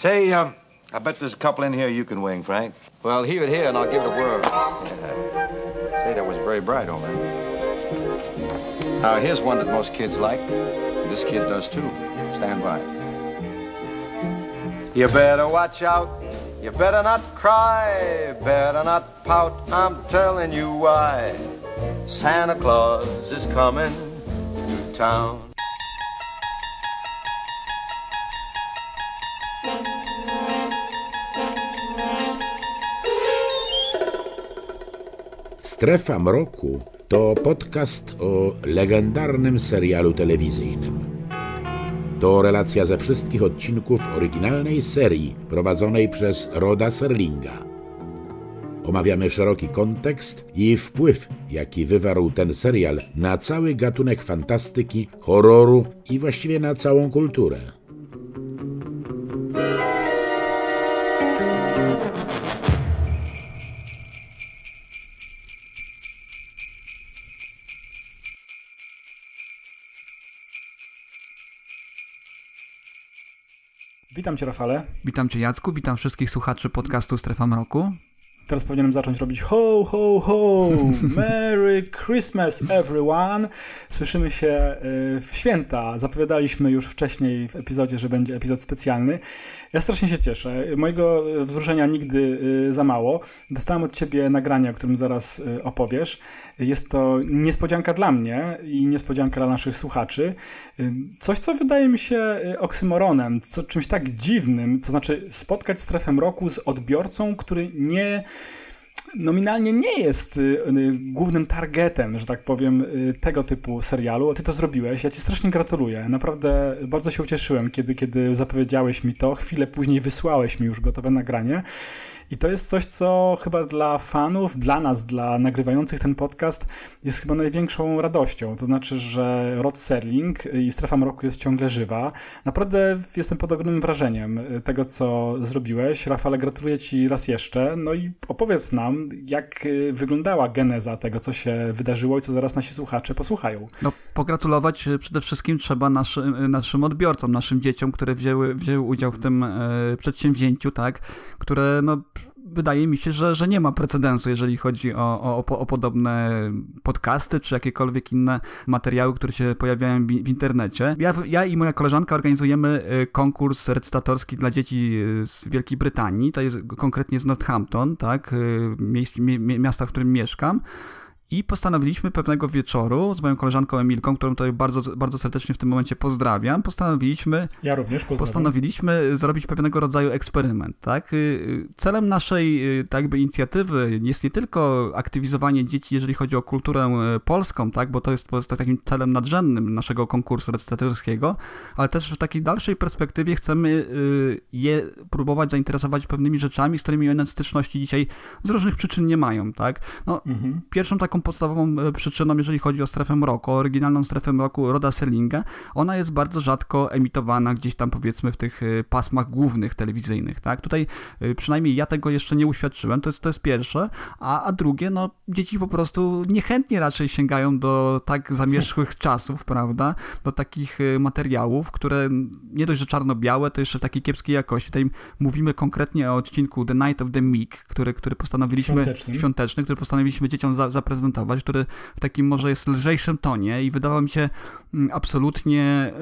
Say, I bet there's a couple in here you can wing, Frank. Well, heave it here and I'll give it a whirl. Yeah. Say, that was very bright, old man. Now, here's one that most kids like. This kid does, too. Stand by. You better watch out. You better not cry. Better not pout. I'm telling you why. Santa Claus is coming to town. Strefa Mroku to podcast o legendarnym serialu telewizyjnym. To relacja ze wszystkich odcinków oryginalnej serii prowadzonej przez Roda Serlinga. Omawiamy szeroki kontekst i wpływ, jaki wywarł ten serial na cały gatunek fantastyki, horroru i właściwie na całą kulturę. Witam Cię, Rafale. Witam Cię, Jacku. Witam wszystkich słuchaczy podcastu Strefa Mroku. Teraz powinienem zacząć robić ho, ho, ho, Merry Christmas everyone. Słyszymy się w święta. Zapowiadaliśmy już wcześniej w epizodzie, że będzie epizod specjalny. Ja strasznie się cieszę. Mojego wzruszenia nigdy za mało. Dostałem od Ciebie nagranie, o którym zaraz opowiesz. Jest to niespodzianka dla mnie i niespodzianka dla naszych słuchaczy. Coś, co wydaje mi się oksymoronem, czymś tak dziwnym, to znaczy spotkać Strefę Mroku z odbiorcą, który nominalnie nie jest głównym targetem, że tak powiem, tego typu serialu. Ty to zrobiłeś, ja Ci strasznie gratuluję. Naprawdę bardzo się ucieszyłem, kiedy zapowiedziałeś mi to. Chwilę później wysłałeś mi już gotowe nagranie. I to jest coś, co chyba dla fanów, dla nas, dla nagrywających ten podcast jest chyba największą radością. To znaczy, że Rod Serling i Strefa Mroku jest ciągle żywa. Naprawdę jestem pod ogromnym wrażeniem tego, co zrobiłeś. Rafale, gratuluję Ci raz jeszcze. No i opowiedz nam, jak wyglądała geneza tego, co się wydarzyło i co zaraz nasi słuchacze posłuchają. No, pogratulować przede wszystkim trzeba naszym odbiorcom, naszym dzieciom, które wzięły udział w tym przedsięwzięciu, tak, które wydaje mi się, że nie ma precedensu, jeżeli chodzi o podobne podcasty, czy jakiekolwiek inne materiały, które się pojawiają w internecie. Ja i moja koleżanka organizujemy konkurs recytatorski dla dzieci z Wielkiej Brytanii, to jest konkretnie z Northampton, tak, miasta, w którym mieszkam. I postanowiliśmy pewnego wieczoru z moją koleżanką Emilką, którą tutaj bardzo, bardzo serdecznie w tym momencie pozdrawiam, Ja również pozdrawiam. Postanowiliśmy zrobić pewnego rodzaju eksperyment. Tak? Celem naszej inicjatywy jest nie tylko aktywizowanie dzieci, jeżeli chodzi o kulturę polską, tak? Bo to jest takim celem nadrzędnym naszego konkursu recytatorskiego, ale też w takiej dalszej perspektywie chcemy je próbować zainteresować pewnymi rzeczami, z którymi one styczności dzisiaj z różnych przyczyn nie mają. Tak? Pierwszą taką podstawową przyczyną, jeżeli chodzi o Strefę Mroku, oryginalną Strefę Mroku Roda Serlinga, ona jest bardzo rzadko emitowana gdzieś tam, powiedzmy, w tych pasmach głównych telewizyjnych, tak? Tutaj przynajmniej ja tego jeszcze nie uświadczyłem, to jest pierwsze, a drugie, dzieci po prostu niechętnie raczej sięgają do tak zamierzchłych czasów, prawda? Do takich materiałów, które nie dość, że czarno-białe, to jeszcze w takiej kiepskiej jakości. Tutaj mówimy konkretnie o odcinku The Night of the Meek, który postanowiliśmy świąteczny, który postanowiliśmy dzieciom zaprezentować, który w takim może jest lżejszym tonie i wydawał mi się absolutnie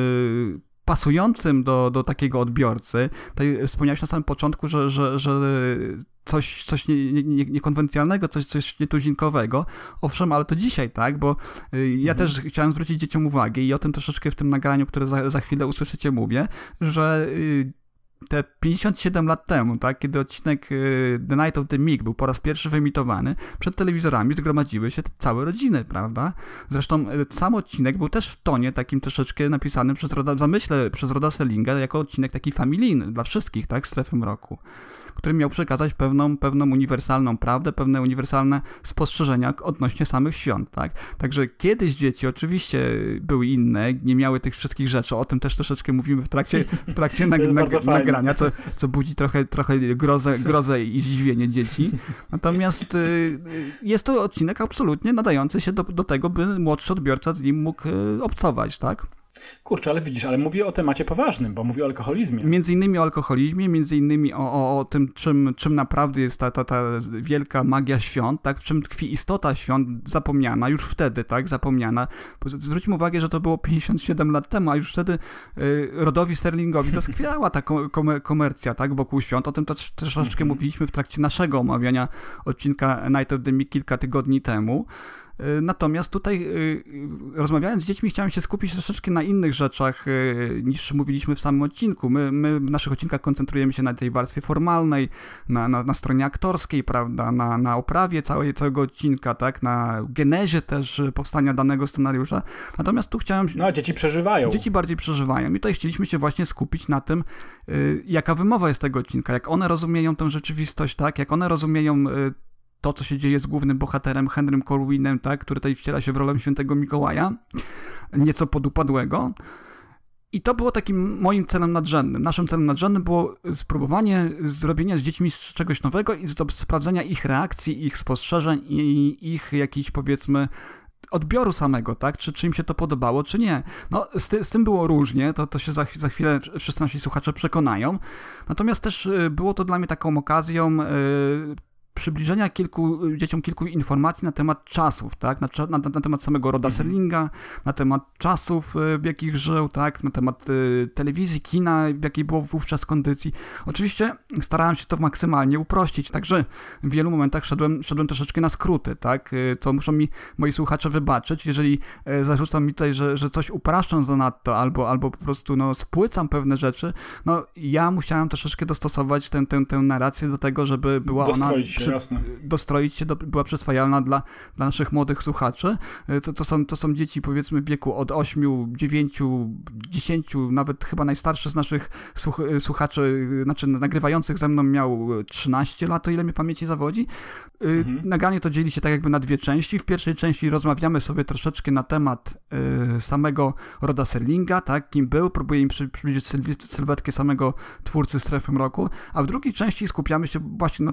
pasującym do takiego odbiorcy. Tutaj wspomniałeś na samym początku, że coś niekonwencjonalnego, coś nietuzinkowego. Owszem, ale to dzisiaj, tak? Bo ja też chciałem zwrócić dzieciom uwagę i o tym troszeczkę w tym nagraniu, które za chwilę usłyszycie, mówię, że te 57 lat temu, tak, kiedy odcinek The Night of the Meek był po raz pierwszy wyemitowany, przed telewizorami zgromadziły się całe rodziny, prawda? Zresztą sam odcinek był też w tonie takim troszeczkę napisanym przez Roda Serlinga jako odcinek taki familijny dla wszystkich, tak, Strefy Mroku, który miał przekazać pewną uniwersalną prawdę, pewne uniwersalne spostrzeżenia odnośnie samych świąt, tak? Także kiedyś dzieci oczywiście były inne, nie miały tych wszystkich rzeczy, o tym też troszeczkę mówimy w trakcie nagrania, co budzi trochę grozę i zdziwienie dzieci. Natomiast jest to odcinek absolutnie nadający się do tego, by młodszy odbiorca z nim mógł obcować, tak? Kurczę, ale widzisz, ale mówię o temacie poważnym, bo mówię o alkoholizmie. Między innymi o alkoholizmie, między innymi o tym, czym naprawdę jest ta wielka magia świąt, tak? W czym tkwi istota świąt zapomniana, już wtedy, tak? Zapomniana. Zwróćmy uwagę, że to było 57 lat temu, a już wtedy rodowi Sterlingowi doskwierała ta komercja, tak? Wokół świąt. O tym też troszeczkę mówiliśmy w trakcie naszego omawiania odcinka Night of the Meek kilka tygodni temu. Natomiast tutaj rozmawiając z dziećmi chciałem się skupić troszeczkę na innych rzeczach niż mówiliśmy w samym odcinku. My w naszych odcinkach koncentrujemy się na tej warstwie formalnej, na stronie aktorskiej, prawda, na oprawie całego odcinka, tak, na genezie też powstania danego scenariusza. Natomiast tu chciałem... No, a dzieci przeżywają. Dzieci bardziej przeżywają i tutaj chcieliśmy się właśnie skupić na tym, jaka wymowa jest tego odcinka, jak one rozumieją tę rzeczywistość, tak, jak one rozumieją to, co się dzieje z głównym bohaterem Henrym Corwinem, tak, który tutaj wciela się w rolę świętego Mikołaja, nieco podupadłego. I to było takim moim celem nadrzędnym. Naszym celem nadrzędnym było spróbowanie zrobienia z dziećmi czegoś nowego i sprawdzenia ich reakcji, ich spostrzeżeń i ich jakichś, powiedzmy, odbioru samego, tak? Czy im się to podobało, czy nie. No, z tym było różnie, to się za chwilę wszyscy nasi słuchacze przekonają. Natomiast też było to dla mnie taką okazją przybliżenia dzieciom kilku informacji na temat czasów, tak? Na temat samego Roda Serlinga, na temat czasów, w jakich żył, tak? Na temat telewizji, kina, w jakiej było wówczas kondycji. Oczywiście starałem się to maksymalnie uprościć, także w wielu momentach szedłem troszeczkę na skróty, tak? Co muszą mi moi słuchacze wybaczyć, jeżeli zarzucam mi tutaj, że coś upraszczam zanadto, albo po prostu spłycam pewne rzeczy, ja musiałem troszeczkę dostosować tę narrację do tego, żeby była dostroić się, była przyswajalna dla naszych młodych słuchaczy. To są dzieci, powiedzmy, w wieku od 8, 9, 10, nawet chyba najstarszy z naszych słuchaczy, znaczy nagrywających ze mną miał 13 lat, o ile mnie pamięci zawodzi. Nagranie to dzieli się tak jakby na dwie części. W pierwszej części rozmawiamy sobie troszeczkę na temat samego Roda Serlinga, tak, kim był, próbuję im przybliżyć sylwetkę samego twórcy Strefy Mroku, a w drugiej części skupiamy się właśnie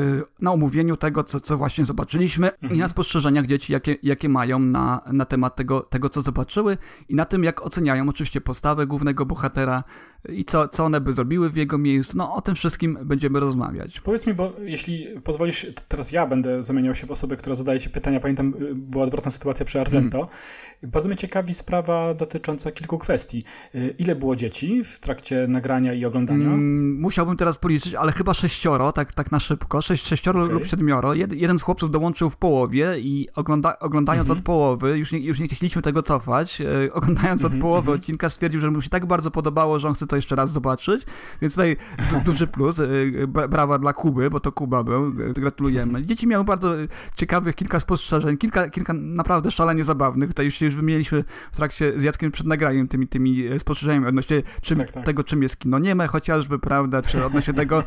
na omówieniu tego, co właśnie zobaczyliśmy i na spostrzeżeniach dzieci, jakie mają na temat tego, co zobaczyły i na tym, jak oceniają oczywiście postawę głównego bohatera i co one by zrobiły w jego miejscu. O tym wszystkim będziemy rozmawiać. Powiedz mi, bo jeśli pozwolisz, teraz ja będę zamieniał się w osobę, która zadaje ci pytania. Pamiętam, była odwrotna sytuacja przy Argento. Bardzo mnie ciekawi sprawa dotycząca kilku kwestii. Ile było dzieci w trakcie nagrania i oglądania? Musiałbym teraz policzyć, ale chyba 6, tak na szybko. 6 lub 7. Jeden z chłopców dołączył w połowie i oglądając od połowy, już nie chcieliśmy tego cofać, oglądając od połowy odcinka stwierdził, że mu się tak bardzo podobało, że on chce to jeszcze raz zobaczyć, więc tutaj duży plus, brawa dla Kuby, bo to Kuba był, gratulujemy. Dzieci miały bardzo ciekawych kilka spostrzeżeń, kilka naprawdę szalenie zabawnych, tutaj już wymieniliśmy w trakcie z Jackiem przed nagraniem tymi spostrzeżeniami odnośnie tego, czym jest kino nieme, chociażby, prawda, czy odnośnie tego...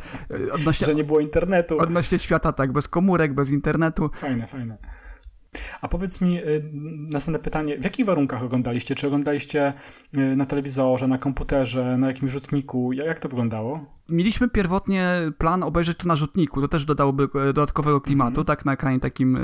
że nie było internetu. Odnośnie świata, tak, bez komórek, bez internetu. Fajne. A powiedz mi, następne pytanie, w jakich warunkach oglądaliście? Czy oglądaliście na telewizorze, na komputerze, na jakimś rzutniku? Jak to wyglądało? Mieliśmy pierwotnie plan obejrzeć to na rzutniku, to też dodałoby dodatkowego klimatu, tak, na ekranie takim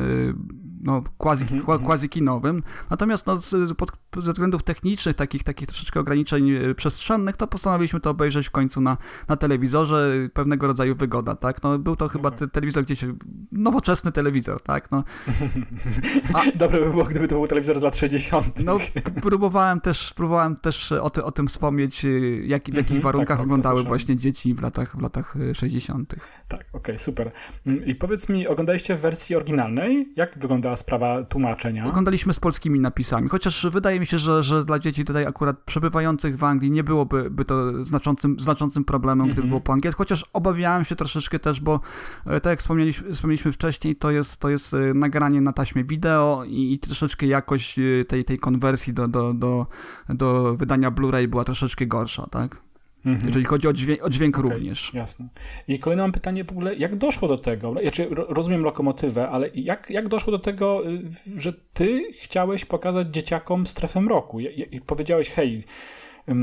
quasi kinowym. Natomiast ze względów technicznych, takich troszeczkę ograniczeń przestrzennych, to postanowiliśmy to obejrzeć w końcu na telewizorze, pewnego rodzaju wygoda, tak. Był to chyba telewizor gdzieś, nowoczesny telewizor, tak. Dobre by było, gdyby to był telewizor z lat 60. Próbowałem też o tym wspomnieć, w jakich warunkach oglądały właśnie dzieci w latach 60. Tak, okej, super. I powiedz mi, oglądaliście w wersji oryginalnej? Jak wyglądała sprawa tłumaczenia? Oglądaliśmy z polskimi napisami, chociaż wydaje mi się, że dla dzieci tutaj akurat przebywających w Anglii nie byłoby to znaczącym problemem, gdyby było po angielsku, chociaż obawiałem się troszeczkę też, bo tak jak wspomnieliśmy wcześniej, to jest nagranie na taśmie wideo i troszeczkę jakość tej konwersji do wydania Blu-ray była troszeczkę gorsza, tak? Jeżeli chodzi o dźwięk również. Jasne. I kolejne mam pytanie w ogóle, jak doszło do tego? Rozumiem lokomotywę, ale jak doszło do tego, że ty chciałeś pokazać dzieciakom Strefę Mroku? I powiedziałeś, hej,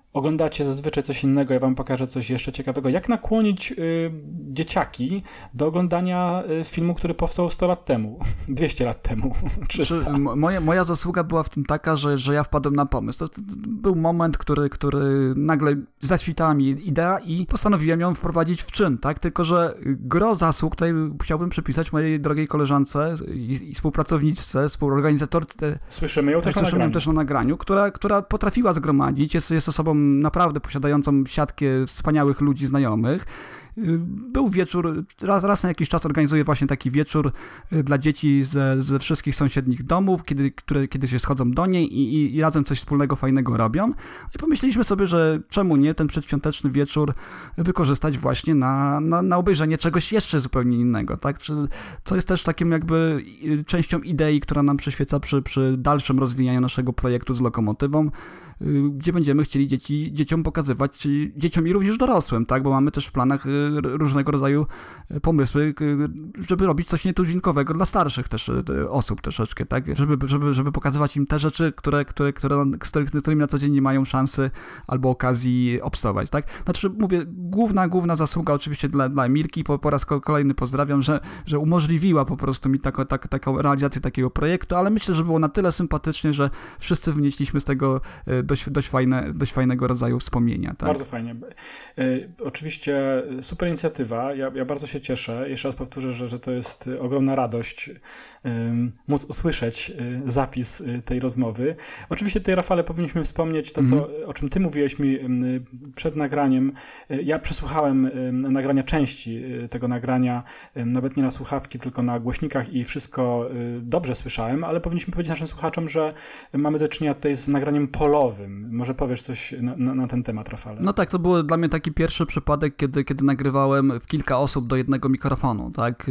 oglądacie zazwyczaj coś innego, ja wam pokażę coś jeszcze ciekawego. Jak nakłonić dzieciaki do oglądania filmu, który powstał 100 lat temu, 200 lat temu, 300. Moja zasługa była w tym taka, że ja wpadłem na pomysł. To był moment, który nagle zaświtała mi idea i postanowiłem ją wprowadzić w czyn, tak? Tylko że gro zasług tutaj chciałbym przypisać mojej drogiej koleżance i współpracowniczce, współorganizatorce. Słyszymy ją też na nagraniu, która potrafiła zgromadzić, jest osobą naprawdę posiadającą siatkę wspaniałych ludzi znajomych. Był wieczór, raz na jakiś czas organizuję właśnie taki wieczór dla dzieci ze wszystkich sąsiednich domów, kiedy się schodzą do niej i razem coś wspólnego, fajnego robią. I pomyśleliśmy sobie, że czemu nie ten przedświąteczny wieczór wykorzystać właśnie na obejrzenie czegoś jeszcze zupełnie innego, tak? Co jest też takim jakby częścią idei, która nam przyświeca przy dalszym rozwijaniu naszego projektu z Lokomotywą, gdzie będziemy chcieli dzieciom pokazywać, czyli dzieciom i również dorosłym, tak? Bo mamy też w planach różnego rodzaju pomysły, żeby robić coś nietuzinkowego dla starszych też osób troszeczkę, tak? Żeby pokazywać im te rzeczy, z którymi na co dzień nie mają szansy albo okazji obcować, tak? Znaczy, mówię, główna zasługa oczywiście dla Emilki, po raz kolejny pozdrawiam, że umożliwiła po prostu mi taką realizację takiego projektu, ale myślę, że było na tyle sympatycznie, że wszyscy wynieśliśmy z tego dość fajnego rodzaju wspomnienia. Tak? Bardzo fajnie. Oczywiście super inicjatywa. Ja bardzo się cieszę. Jeszcze raz powtórzę, że to jest ogromna radość móc usłyszeć zapis tej rozmowy. Oczywiście tutaj, Rafale, powinniśmy wspomnieć to, o czym ty mówiłeś mi przed nagraniem. Ja przesłuchałem nagrania części tego nagrania, nawet nie na słuchawki, tylko na głośnikach i wszystko dobrze słyszałem, ale powinniśmy powiedzieć naszym słuchaczom, że mamy do czynienia tutaj z nagraniem polowym. Może powiesz coś na ten temat, Rafale? No tak, to był dla mnie taki pierwszy przypadek, kiedy nagrywałem w kilka osób do jednego mikrofonu, tak?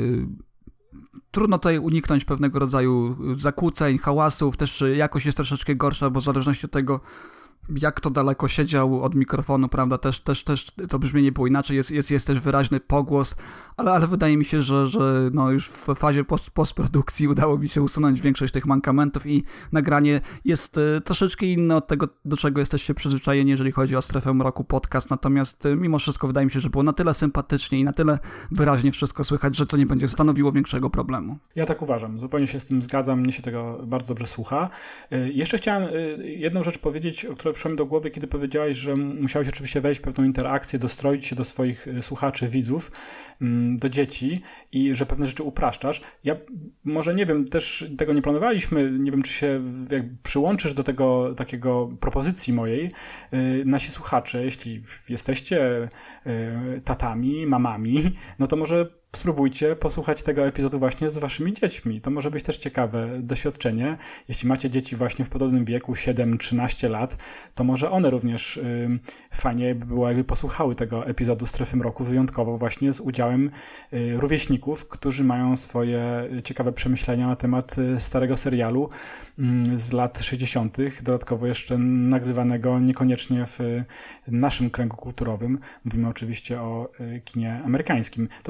Trudno tutaj uniknąć pewnego rodzaju zakłóceń, hałasów, też jakość jest troszeczkę gorsza, bo w zależności od tego, jak kto daleko siedział od mikrofonu, prawda, też to brzmienie było inaczej, jest też wyraźny pogłos, ale wydaje mi się, że no już w fazie postprodukcji udało mi się usunąć większość tych mankamentów i nagranie jest troszeczkę inne od tego, do czego jesteście przyzwyczajeni, jeżeli chodzi o Strefę Mroku podcast, natomiast mimo wszystko wydaje mi się, że było na tyle sympatycznie i na tyle wyraźnie wszystko słychać, że to nie będzie stanowiło większego problemu. Ja tak uważam, zupełnie się z tym zgadzam, mnie się tego bardzo dobrze słucha. Jeszcze chciałem jedną rzecz powiedzieć, o której przyszło mi do głowy, kiedy powiedziałeś, że musiałeś oczywiście wejść w pewną interakcję, dostroić się do swoich słuchaczy, widzów, do dzieci i że pewne rzeczy upraszczasz. Ja może nie wiem, też tego nie planowaliśmy, nie wiem, czy się przyłączysz do tego takiego propozycji mojej. Nasi słuchacze, jeśli jesteście tatami, mamami, no to może spróbujcie posłuchać tego epizodu właśnie z waszymi dziećmi. To może być też ciekawe doświadczenie. Jeśli macie dzieci właśnie w podobnym wieku, 7-13 lat, to może one również fajnie by było, jakby posłuchały tego epizodu Strefy Mroku, wyjątkowo właśnie z udziałem rówieśników, którzy mają swoje ciekawe przemyślenia na temat starego serialu z lat 60., dodatkowo jeszcze nagrywanego niekoniecznie w naszym kręgu kulturowym. Mówimy oczywiście o kinie amerykańskim. To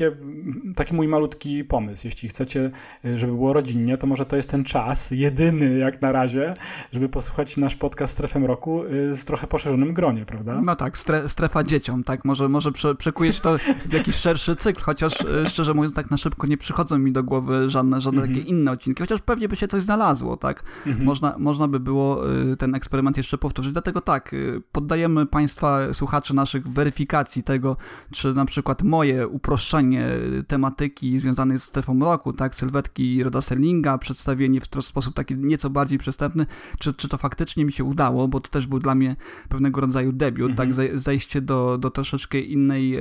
taki mój malutki pomysł. Jeśli chcecie, żeby było rodzinnie, to może to jest ten czas, jedyny jak na razie, żeby posłuchać nasz podcast Strefę Mroku z trochę poszerzonym gronie, prawda? No tak, strefa dzieciom, tak? Może przekujesz to w jakiś szerszy cykl, chociaż szczerze mówiąc tak na szybko nie przychodzą mi do głowy żadne takie inne odcinki, chociaż pewnie by się coś znalazło, tak? Można by było ten eksperyment jeszcze powtórzyć, dlatego tak, poddajemy Państwa, słuchaczy naszych weryfikacji tego, czy na przykład moje uproszczenie tematyki związanej z Strefą Mroku, tak, sylwetki Roda Serlinga, przedstawienie w sposób taki nieco bardziej przystępny, czy to faktycznie mi się udało, bo to też był dla mnie pewnego rodzaju debiut, tak, zejście do troszeczkę innej,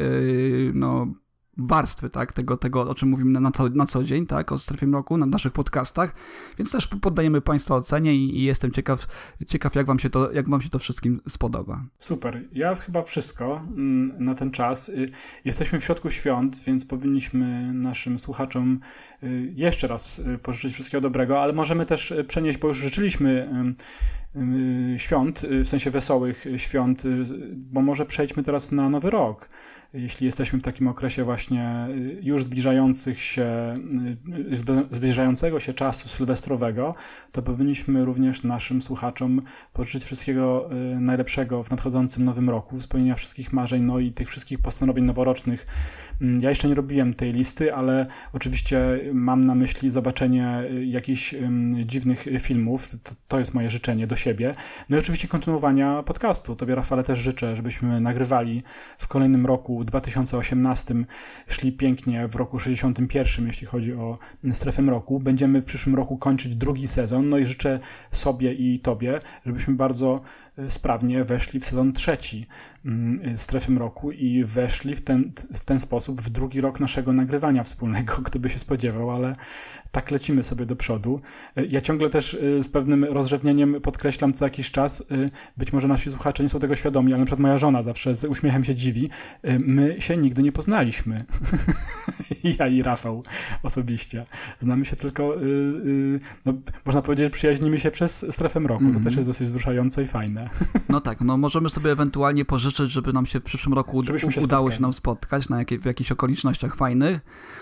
warstwy, tak, tego, o czym mówimy na co dzień, tak, o Strefie Mroku, na naszych podcastach, więc też poddajemy Państwa ocenie i jestem ciekaw, jak wam się to wszystkim spodoba. Super. Ja chyba wszystko na ten czas. Jesteśmy w środku świąt, więc powinniśmy naszym słuchaczom jeszcze raz pożyczyć wszystkiego dobrego, ale możemy też przenieść, bo już życzyliśmy świąt, w sensie wesołych świąt, bo może przejdźmy teraz na Nowy Rok. Jeśli jesteśmy w takim okresie właśnie już zbliżającego się czasu sylwestrowego, to powinniśmy również naszym słuchaczom pożyczyć wszystkiego najlepszego w nadchodzącym nowym roku, spełnienia wszystkich marzeń, no i tych wszystkich postanowień noworocznych. Ja jeszcze nie robiłem tej listy, ale oczywiście mam na myśli zobaczenie jakichś dziwnych filmów. To jest moje życzenie do siebie. No i oczywiście kontynuowania podcastu. Tobie, Rafale, też życzę, żebyśmy nagrywali w kolejnym roku 2018, szli pięknie w roku 61, jeśli chodzi o Strefę Mroku. Będziemy w przyszłym roku kończyć drugi sezon, no i życzę sobie i tobie, żebyśmy bardzo sprawnie weszli w sezon trzeci Strefy Mroku i weszli w ten sposób w drugi rok naszego nagrywania wspólnego, kto by się spodziewał, ale tak lecimy sobie do przodu. Ja ciągle też z pewnym rozrzewnieniem podkreślam co jakiś czas, być może nasi słuchacze nie są tego świadomi, ale na przykład moja żona zawsze z uśmiechem się dziwi, my się nigdy nie poznaliśmy. Ja i Rafał osobiście. Znamy się tylko, no, można powiedzieć, że przyjaźnimy się przez Strefę Mroku. To też jest dosyć wzruszające i fajne. No tak, no możemy sobie ewentualnie pożyczyć, żeby nam się w przyszłym roku udało się nam spotkać w jakichś okolicznościach fajnych.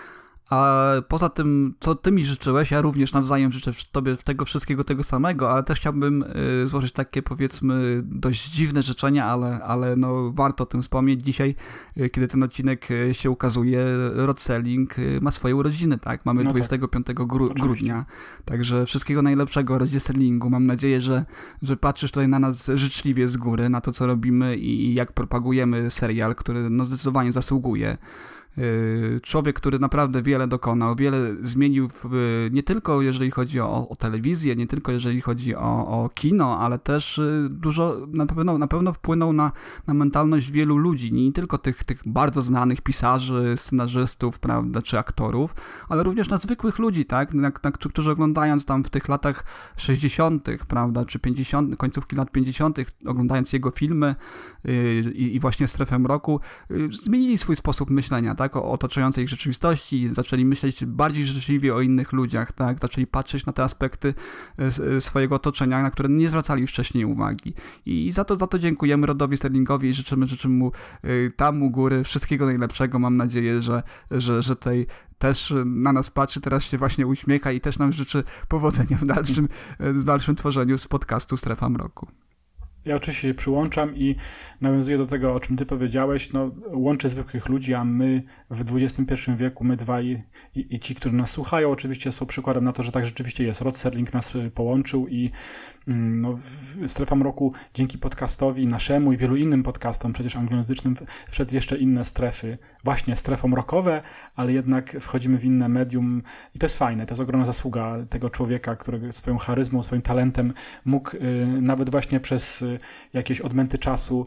A poza tym, co ty mi życzyłeś, ja również nawzajem życzę tobie tego wszystkiego, tego samego, ale też chciałbym złożyć takie, powiedzmy, dość dziwne życzenia, ale no warto o tym wspomnieć. Dzisiaj, kiedy ten odcinek się ukazuje, Rod Serling ma swoje urodziny, tak? Mamy 25 grudnia, także wszystkiego najlepszego Rodzie Serlingu. Mam nadzieję, że patrzysz tutaj na nas życzliwie z góry, na to, co robimy i jak propagujemy serial, który no zdecydowanie zasługuje. Człowiek, który naprawdę wiele dokonał, wiele zmienił nie tylko jeżeli chodzi o telewizję, nie tylko jeżeli chodzi o kino, ale też dużo na pewno wpłynął na mentalność wielu ludzi, nie tylko tych bardzo znanych pisarzy, scenarzystów, prawda, czy aktorów, ale również na zwykłych ludzi, tak, którzy oglądając tam w tych latach 60., prawda, czy 50., końcówki lat 50., oglądając jego filmy i właśnie Strefę Mroku, zmienili swój sposób myślenia, tak, o otaczającej ich rzeczywistości, zaczęli myśleć bardziej życzliwie o innych ludziach, tak, zaczęli patrzeć na te aspekty swojego otoczenia, na które nie zwracali wcześniej uwagi. I za to dziękujemy Rodowi Serlingowi i życzymy mu tam u góry wszystkiego najlepszego. Mam nadzieję, że tutaj też na nas patrzy, teraz się właśnie uśmiecha i też nam życzy powodzenia w dalszym tworzeniu z podcastu Strefa Mroku. Ja oczywiście się przyłączam i nawiązuję do tego, o czym ty powiedziałeś, no, łączy zwykłych ludzi, a my w XXI wieku, my dwaj i ci, którzy nas słuchają, oczywiście są przykładem na to, że tak rzeczywiście jest. Rod Serling nas połączył i no, Strefa Mroku dzięki podcastowi naszemu i wielu innym podcastom, przecież anglojęzycznym, wszedł jeszcze inne strefy, właśnie strefomrokowe, ale jednak wchodzimy w inne medium i to jest fajne, to jest ogromna zasługa tego człowieka, który swoją charyzmą, swoim talentem mógł nawet właśnie przez jakieś odmęty czasu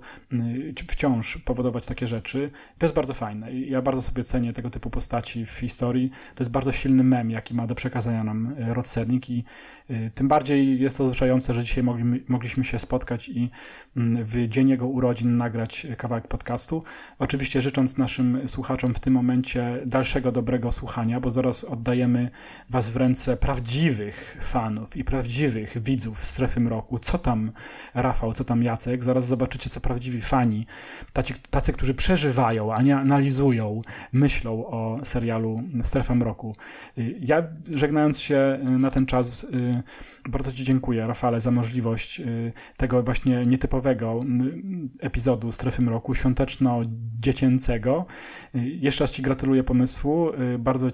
wciąż powodować takie rzeczy. To jest bardzo fajne i ja bardzo sobie cenię tego typu postaci w historii. To jest bardzo silny mem, jaki ma do przekazania nam Rod Serling i tym bardziej jest to wzruszające, że dzisiaj mogliśmy się spotkać i w dzień jego urodzin nagrać kawałek podcastu. Oczywiście życząc naszym słuchaczom w tym momencie dalszego dobrego słuchania, bo zaraz oddajemy was w ręce prawdziwych fanów i prawdziwych widzów Strefy Mroku. Co tam Rafał, co tam Jacek? Zaraz zobaczycie, co prawdziwi fani, tacy, którzy przeżywają, a nie analizują, myślą o serialu Strefa Mroku. Ja, żegnając się na ten czas, bardzo ci dziękuję, Rafale, za możliwość tego właśnie nietypowego epizodu Strefy Mroku, świąteczno-dziecięcego. Jeszcze raz ci gratuluję pomysłu. Bardzo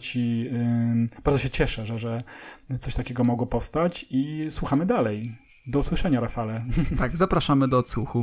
się cieszę, że coś takiego mogło powstać i słuchamy dalej. Do usłyszenia, Rafale. Tak, zapraszamy do odsłuchu.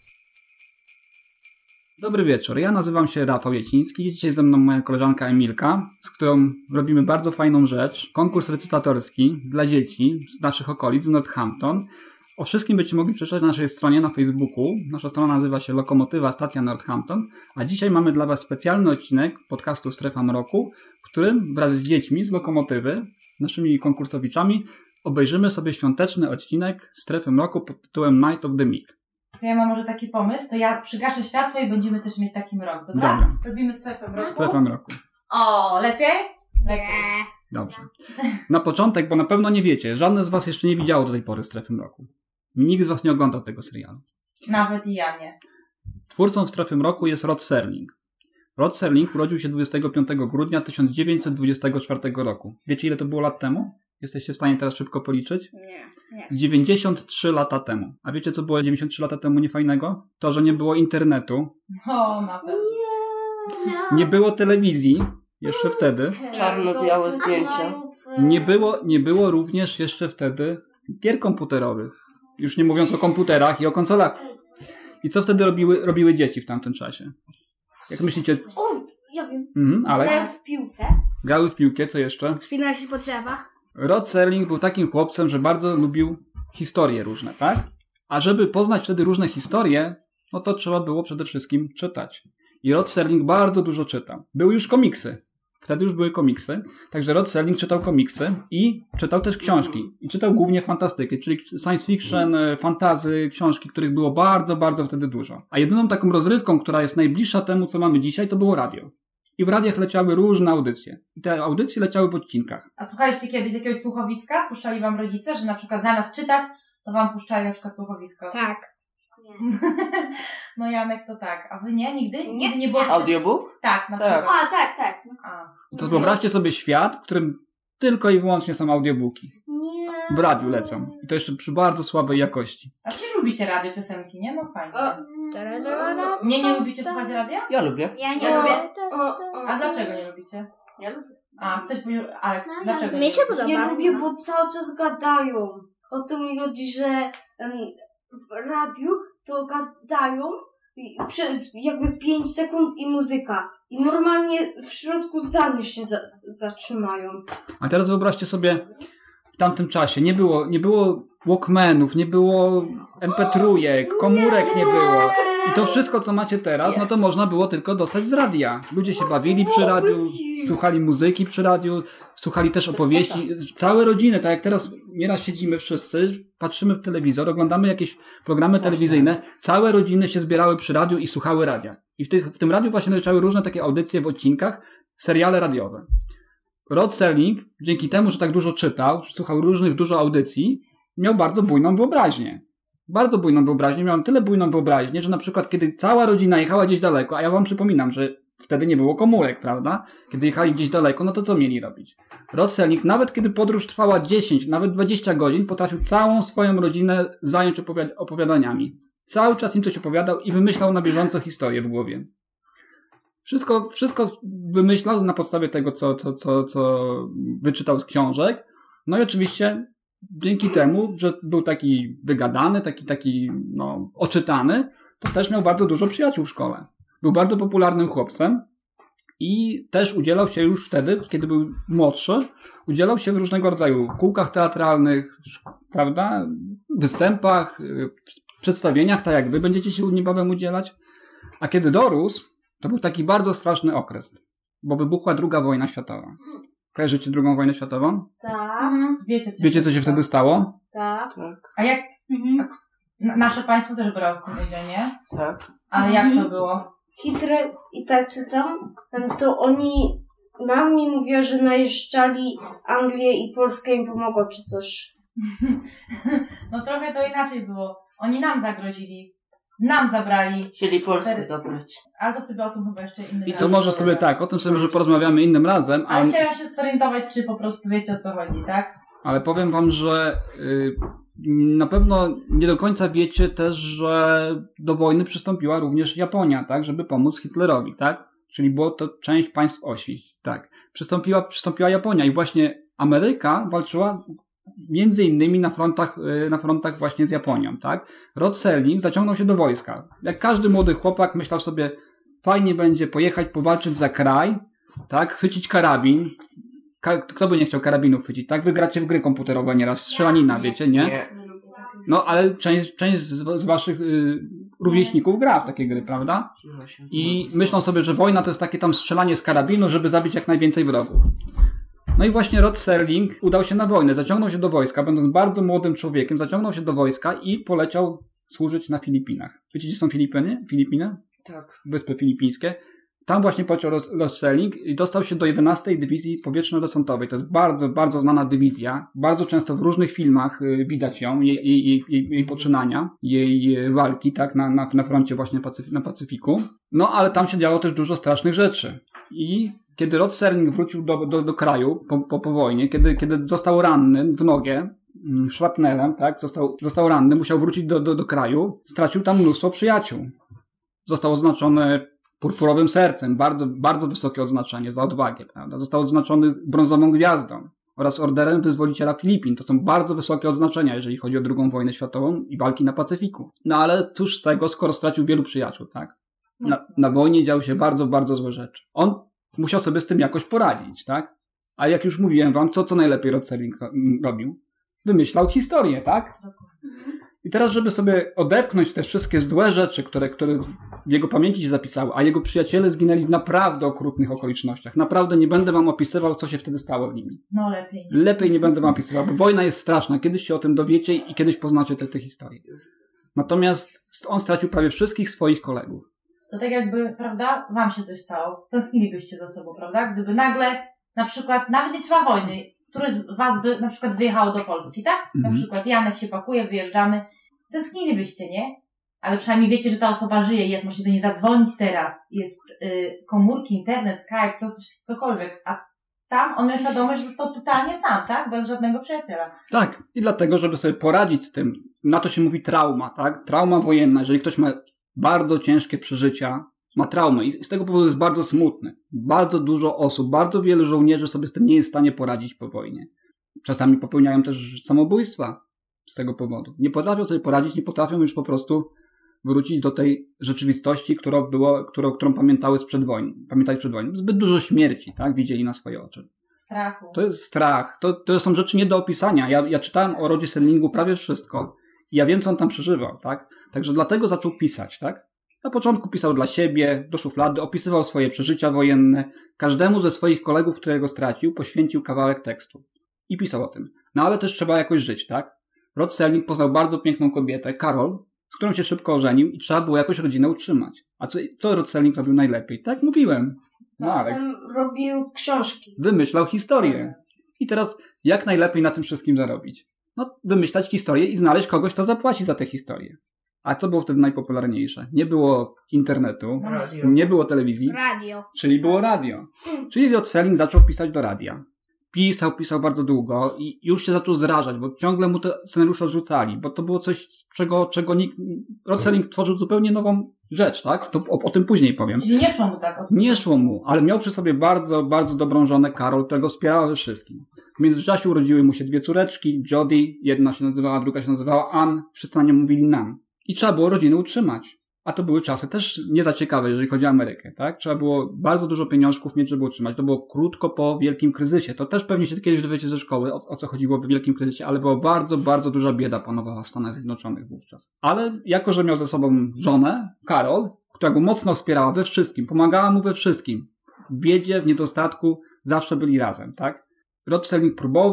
Dobry wieczór, ja nazywam się Rafał Jeciński, dzisiaj ze mną moja koleżanka Emilka, z którą robimy bardzo fajną rzecz, konkurs recytatorski dla dzieci z naszych okolic, z Northampton. O wszystkim będziecie mogli przeczytać na naszej stronie na Facebooku. Nasza strona nazywa się Lokomotywa Stacja Northampton, a dzisiaj mamy dla was specjalny odcinek podcastu Strefa Mroku, w którym wraz z dziećmi z Lokomotywy, naszymi konkursowiczami, obejrzymy sobie świąteczny odcinek Strefy Mroku pod tytułem Night of the Meek. To ja mam może taki pomysł, to ja przygaszę światło i będziemy też mieć taki mrok, dobra? Dobra. Robimy Strefę Mroku. Strefa Mroku. O, lepiej? Lepiej. Dobrze. Na początek, bo na pewno nie wiecie, żadne z was jeszcze nie widziało do tej pory Strefy Mroku. Nikt z was nie oglądał tego serialu. Nawet i ja nie. Twórcą Strefy Mroku jest Rod Serling. Rod Serling urodził się 25 grudnia 1924 roku. Wiecie, ile to było lat temu? Jesteście w stanie teraz szybko policzyć? Nie. 93 lata temu. A wiecie, co było 93 lata temu niefajnego? To, że nie było internetu, O, na pewno. nie było telewizji jeszcze wtedy, Czarno-białe zdjęcia. nie było również jeszcze wtedy gier komputerowych. Już nie mówiąc o komputerach i o konsolach. I co wtedy robiły dzieci w tamtym czasie? Jak myślicie? Ja wiem. Alex? Grałem w piłkę. Grały w piłkę, co jeszcze? Wspinałem się po drzewach. Rod Serling był takim chłopcem, że bardzo lubił historie różne, tak? A żeby poznać wtedy różne historie, no to trzeba było przede wszystkim czytać. I Rod Serling bardzo dużo czytał. Były już komiksy. Wtedy już były komiksy. Także Rod Serling czytał komiksy i czytał też książki. I czytał głównie fantastykę, czyli science fiction, fantasy, książki, których było bardzo, bardzo wtedy dużo. A jedyną taką rozrywką, która jest najbliższa temu, co mamy dzisiaj, to było radio. I w radiach leciały różne audycje. I te audycje leciały w odcinkach. A słuchaliście kiedyś jakiegoś słuchowiska? Puszczali wam rodzice, że na przykład zamiast czytać, to wam puszczali na przykład słuchowisko? Tak. No Janek to tak. A wy nie? Nigdy? Nie. Nigdy nie było... Audiobook? Tak, na Tak. przykład. Tak. A. To wyobraźcie sobie świat, w którym tylko i wyłącznie są audiobooki. Nie. W radiu lecą. I to jeszcze przy bardzo słabej jakości. A przecież lubicie radio, piosenki, nie? No fajnie. O. Nie lubicie słuchać radia? Ja lubię. Ja nie Ja lubię. A dlaczego nie lubicie? Ja lubię. A, ktoś powiedział... Aleks, dlaczego Mnie się lubicie? podoba. Nie lubię, bo cały czas gadają. O to mi chodzi, że w radiu to gadają i przez jakby 5 sekund i muzyka. I normalnie w środku zdania się zatrzymają. A teraz wyobraźcie sobie, w tamtym czasie nie było Walkmanów, nie było MP3, komórek nie było. I to wszystko, co macie teraz, no to można było tylko dostać z radia. Ludzie się bawili przy radiu, słuchali muzyki przy radiu, słuchali też opowieści. Całe rodziny, tak jak teraz nieraz siedzimy wszyscy, patrzymy w telewizor, oglądamy jakieś programy telewizyjne, całe rodziny się zbierały przy radiu i słuchały radia. I w tym radiu właśnie leciały różne takie audycje w odcinkach, seriale radiowe. Rod Serling, dzięki temu, że tak dużo czytał, słuchał różnych dużo audycji, miał bardzo bujną wyobraźnię. Bardzo bujną wyobraźnię. Miałem tyle bujną wyobraźnię, że na przykład kiedy cała rodzina jechała gdzieś daleko, a ja wam przypominam, że wtedy nie było komórek, prawda? Kiedy jechali gdzieś daleko, no to co mieli robić? Rod Serling, nawet kiedy podróż trwała 10, nawet 20 godzin, potrafił całą swoją rodzinę zająć opowiadaniami. Cały czas im coś opowiadał i wymyślał na bieżąco historię w głowie. Wszystko wymyślał na podstawie tego, co wyczytał z książek. No i oczywiście dzięki temu, że był taki wygadany, taki oczytany, to też miał bardzo dużo przyjaciół w szkole. Był bardzo popularnym chłopcem i też udzielał się już wtedy, kiedy był młodszy, udzielał się w różnego rodzaju kółkach teatralnych, prawda, występach, przedstawieniach, tak jak wy będziecie się niebawem udzielać. A kiedy dorósł, to był taki bardzo straszny okres, bo wybuchła II wojna światowa. Kojarzycie II wojnę światową? Tak. Wiecie, co się wtedy stało? Tak. A jak... Nasze państwo też brało w tym udział, nie? Tak. Ale jak to było? Hitler i tacy tam, to oni mi mówiła, że najeżdżali Anglię i Polskę im pomogło, czy coś. No trochę to inaczej było. Oni nam zagrozili. Nam zabrali. Chcieli Polskę zabrać. Ale to sobie o tym chyba jeszcze innym I razem. to może sobie tak, o tym sobie może porozmawiamy innym razem, Ale chciałam się zorientować, czy po prostu wiecie, o co chodzi, tak? ale powiem wam, że na pewno nie do końca wiecie też, że do wojny przystąpiła również Japonia, tak, żeby pomóc Hitlerowi, tak? Czyli było to część państw osi, tak. Przystąpiła Japonia i właśnie Ameryka walczyła między innymi na frontach właśnie z Japonią, tak? Rod Serling zaciągnął się do wojska. Jak każdy młody chłopak myślał sobie, fajnie będzie pojechać, powalczyć za kraj, tak? Chwycić karabin. Kto by nie chciał karabinu chwycić, tak? Wy gracie w gry komputerowe nieraz, strzelanina, wiecie, nie? Nie. No, ale część z waszych rówieśników gra w takie gry, prawda? I myślą sobie, że wojna to jest takie tam strzelanie z karabinu, żeby zabić jak najwięcej wrogów. No i właśnie Rod Serling udał się na wojnę, zaciągnął się do wojska, będąc bardzo młodym człowiekiem, zaciągnął się do wojska i poleciał służyć na Filipinach. Wiecie, gdzie są Filipiny? Tak. Wyspy Filipińskie. tam właśnie poleciał Rod Serling i dostał się do 11. Dywizji Powietrzno-Desantowej. To jest bardzo, bardzo znana dywizja. Bardzo często w różnych filmach widać ją, jej poczynania, jej walki, tak, na froncie właśnie na Pacyfiku. No, ale tam się działo też dużo strasznych rzeczy. I kiedy Rod Serling wrócił do kraju po wojnie, kiedy został ranny w nogę, szrapnelem, tak, został ranny, musiał wrócić do kraju, stracił tam mnóstwo przyjaciół. Został oznaczony purpurowym sercem, bardzo, bardzo wysokie odznaczenie za odwagę, prawda? Został odznaczony brązową gwiazdą oraz orderem wyzwoliciela Filipin. To są bardzo wysokie odznaczenia, jeżeli chodzi o II wojnę światową i walki na Pacyfiku. No ale cóż z tego, skoro stracił wielu przyjaciół, tak? Na wojnie działy się bardzo, bardzo złe rzeczy. On musiał sobie z tym jakoś poradzić, tak? A jak już mówiłem wam, co najlepiej Rod Serling robił? Wymyślał historię, tak? I teraz, żeby sobie odepchnąć te wszystkie złe rzeczy, które w jego pamięci się zapisały, a jego przyjaciele zginęli w naprawdę okrutnych okolicznościach. Naprawdę nie będę wam opisywał, co się wtedy stało z nimi. No lepiej. Lepiej nie będę wam opisywał, bo wojna jest straszna. Kiedyś się o tym dowiecie i kiedyś poznacie te historie. Natomiast on stracił prawie wszystkich swoich kolegów. To tak jakby, prawda, wam się coś stało. Tęsknilibyście za sobą, prawda? Gdyby nagle, na przykład, nawet nie trwa wojny, który z was by na przykład wyjechało do Polski, tak? Na przykład Janek się pakuje, wyjeżdżamy. Tęsknilibyście, nie? Ale przynajmniej wiecie, że ta osoba żyje, jest, możecie do niej zadzwonić teraz. Jest komórki, internet, Skype, cokolwiek. A tam on miał świadomość, że został totalnie sam, tak? Bez żadnego przyjaciela. Tak. I dlatego, żeby sobie poradzić z tym, na to się mówi trauma, tak? Trauma wojenna. Jeżeli ktoś ma bardzo ciężkie przeżycia, ma traumę i z tego powodu jest bardzo smutny. Bardzo dużo osób, bardzo wielu żołnierzy sobie z tym nie jest w stanie poradzić po wojnie. Czasami popełniają też samobójstwa z tego powodu. Nie potrafią sobie poradzić, nie potrafią już po prostu wrócić do tej rzeczywistości, którą pamiętali przed wojną. Zbyt dużo śmierci, tak? Widzieli na swoje oczy. Strachu. To jest strach. To są rzeczy nie do opisania. Ja czytałem o Rodzie Serlingu prawie wszystko. I ja wiem, co on tam przeżywał, tak? Także dlatego zaczął pisać, tak? Na początku pisał dla siebie, do szuflady, opisywał swoje przeżycia wojenne. Każdemu ze swoich kolegów, którego stracił, poświęcił kawałek tekstu. I pisał o tym. No ale też trzeba jakoś żyć, tak? Rod Serling poznał bardzo piękną kobietę, Carol, z którą się szybko ożenił i trzeba było jakoś rodzinę utrzymać. A co Rod Serling robił najlepiej? Tak mówiłem. Robił książki. Wymyślał historię. I teraz jak najlepiej na tym wszystkim zarobić? No, wymyślać historię i znaleźć kogoś, kto zapłaci za tę historię. A co było wtedy najpopularniejsze? Nie było internetu, nie było telewizji. Radio. Czyli było radio. Czyli Rod Serling zaczął pisać do radia. Pisał bardzo długo i już się zaczął zrażać, bo ciągle mu te scenariusze odrzucali, bo to było coś, czego nikt... Rod Serling tworzył zupełnie nową rzecz, tak? To o tym później powiem. Czyli nie szło mu tak? Nie szło mu, ale miał przy sobie bardzo, bardzo dobrą żonę Carol, która go wspierała we wszystkim. W międzyczasie urodziły mu się 2 córeczki, Jodie, jedna się nazywała, druga się nazywała Ann, wszyscy na nią mówili Nan. I trzeba było rodzinę utrzymać. A to były czasy też nie za ciekawe, jeżeli chodzi o Amerykę, tak? Trzeba było bardzo dużo pieniążków mieć, żeby utrzymać. To było krótko po wielkim kryzysie. To też pewnie się kiedyś dowiecie ze szkoły, o co chodziło w wielkim kryzysie, ale była bardzo, bardzo duża bieda panowała w Stanach Zjednoczonych wówczas. Ale jako, że miał ze sobą żonę, Carol, która go mocno wspierała we wszystkim, pomagała mu we wszystkim. W biedzie, w niedostatku, zawsze byli razem, tak? Rod Serling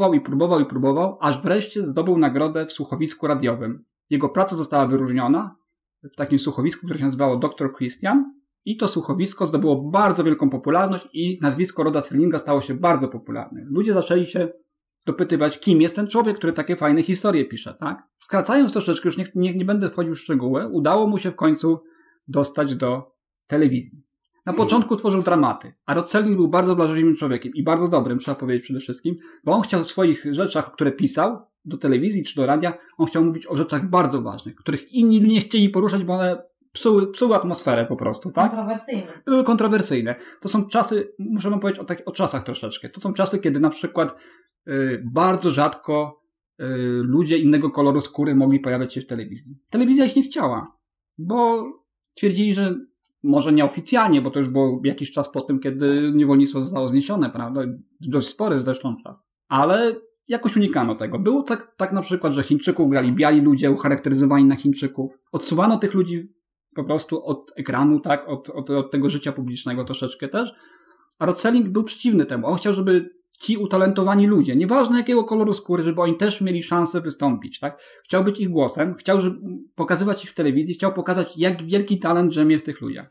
próbował, aż wreszcie zdobył nagrodę w słuchowisku radiowym. Jego praca została wyróżniona w takim słuchowisku, które się nazywało Dr. Christian i to słuchowisko zdobyło bardzo wielką popularność i nazwisko Roda Serlinga stało się bardzo popularne. Ludzie zaczęli się dopytywać, kim jest ten człowiek, który takie fajne historie pisze, tak? Wkracając troszeczkę, już nie będę wchodził w szczegóły, udało mu się w końcu dostać do telewizji. Na początku tworzył dramaty, a Rod Serling był bardzo wrażliwym człowiekiem i bardzo dobrym, trzeba powiedzieć przede wszystkim, bo on chciał w swoich rzeczach, które pisał, do telewizji czy do radia, on chciał mówić o rzeczach bardzo ważnych, których inni nie chcieli poruszać, bo one psuły atmosferę po prostu, tak? Kontrowersyjne. Były kontrowersyjne. To są czasy, muszę wam powiedzieć o czasach troszeczkę. To są czasy, kiedy na przykład bardzo rzadko ludzie innego koloru skóry mogli pojawiać się w telewizji. Telewizja ich nie chciała, bo twierdzili, że może nieoficjalnie, bo to już było jakiś czas po tym, kiedy niewolnictwo zostało zniesione, prawda? Dość spory zresztą czas. Ale jakoś unikano tego. Było tak na przykład, że Chińczyków grali biali ludzie, ucharakteryzowani na Chińczyków. Odsuwano tych ludzi po prostu od ekranu, tak? Od tego życia publicznego troszeczkę też. A Rod Serling był przeciwny temu. On chciał, żeby ci utalentowani ludzie, nieważne jakiego koloru skóry, żeby oni też mieli szansę wystąpić, tak? Chciał być ich głosem, chciał pokazywać ich w telewizji, chciał pokazać, jak wielki talent drzemie w tych ludziach, tak?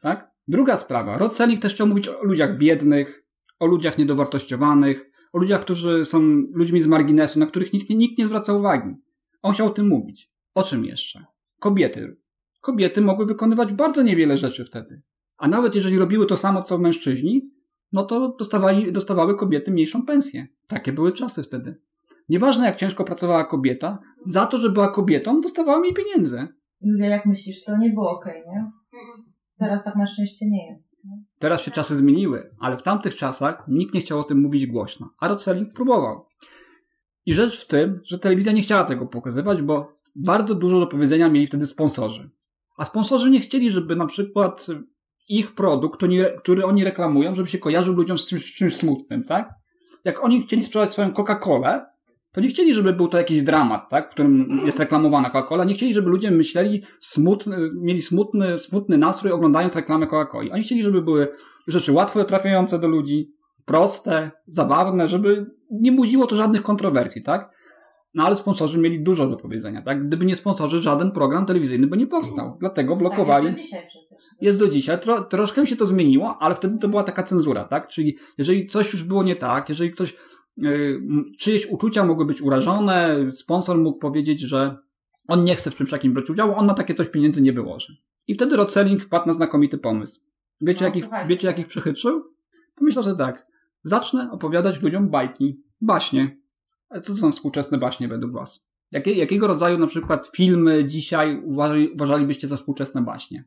Druga sprawa. Rod Serling też chciał mówić o ludziach biednych, o ludziach niedowartościowanych, o ludziach, którzy są ludźmi z marginesu, na których nikt nie zwraca uwagi. On chciał o tym mówić. O czym jeszcze? Kobiety. Kobiety mogły wykonywać bardzo niewiele rzeczy wtedy. A nawet jeżeli robiły to samo, co mężczyźni, no to dostawały kobiety mniejszą pensję. Takie były czasy wtedy. Nieważne, jak ciężko pracowała kobieta, za to, że była kobietą, dostawała mniej pieniędzy. Julia, jak myślisz, to nie było okej, nie? Teraz tak na szczęście nie jest. Nie? Teraz się czasy zmieniły, ale w tamtych czasach nikt nie chciał o tym mówić głośno. A Rod Serling próbował. I rzecz w tym, że telewizja nie chciała tego pokazywać, bo bardzo dużo do powiedzenia mieli wtedy sponsorzy. A sponsorzy nie chcieli, żeby na przykład ich produkt, który oni reklamują, żeby się kojarzył ludziom z czymś smutnym, tak? Jak oni chcieli sprzedać swoją Coca-Colę, to nie chcieli, żeby był to jakiś dramat, tak? W którym jest reklamowana Coca-Cola. Nie chcieli, żeby ludzie myśleli mieli smutny nastrój oglądając reklamę Coca-Coli. Oni chcieli, żeby były rzeczy łatwo trafiające do ludzi, proste, zabawne, żeby nie budziło to żadnych kontrowersji, tak? No ale sponsorzy mieli dużo do powiedzenia, tak? Gdyby nie sponsorzy, żaden program telewizyjny by nie powstał. Dlatego blokowali. Tak, jest do dzisiaj przecież. Jest do dzisiaj. Troszkę się to zmieniło, ale wtedy to była taka cenzura, tak? Czyli jeżeli coś już było nie tak, jeżeli ktoś czyjeś uczucia mogły być urażone, sponsor mógł powiedzieć, że on nie chce w czymś takim brać udziału, on na takie coś pieniędzy nie wyłoży. I wtedy Rod Serling wpadł na znakomity pomysł. Wiecie, jakich przechytrzył? Pomyślał, że tak, zacznę opowiadać ludziom bajki, baśnie. A co to są współczesne baśnie według was? Jakiego rodzaju na przykład filmy dzisiaj uważalibyście za współczesne baśnie?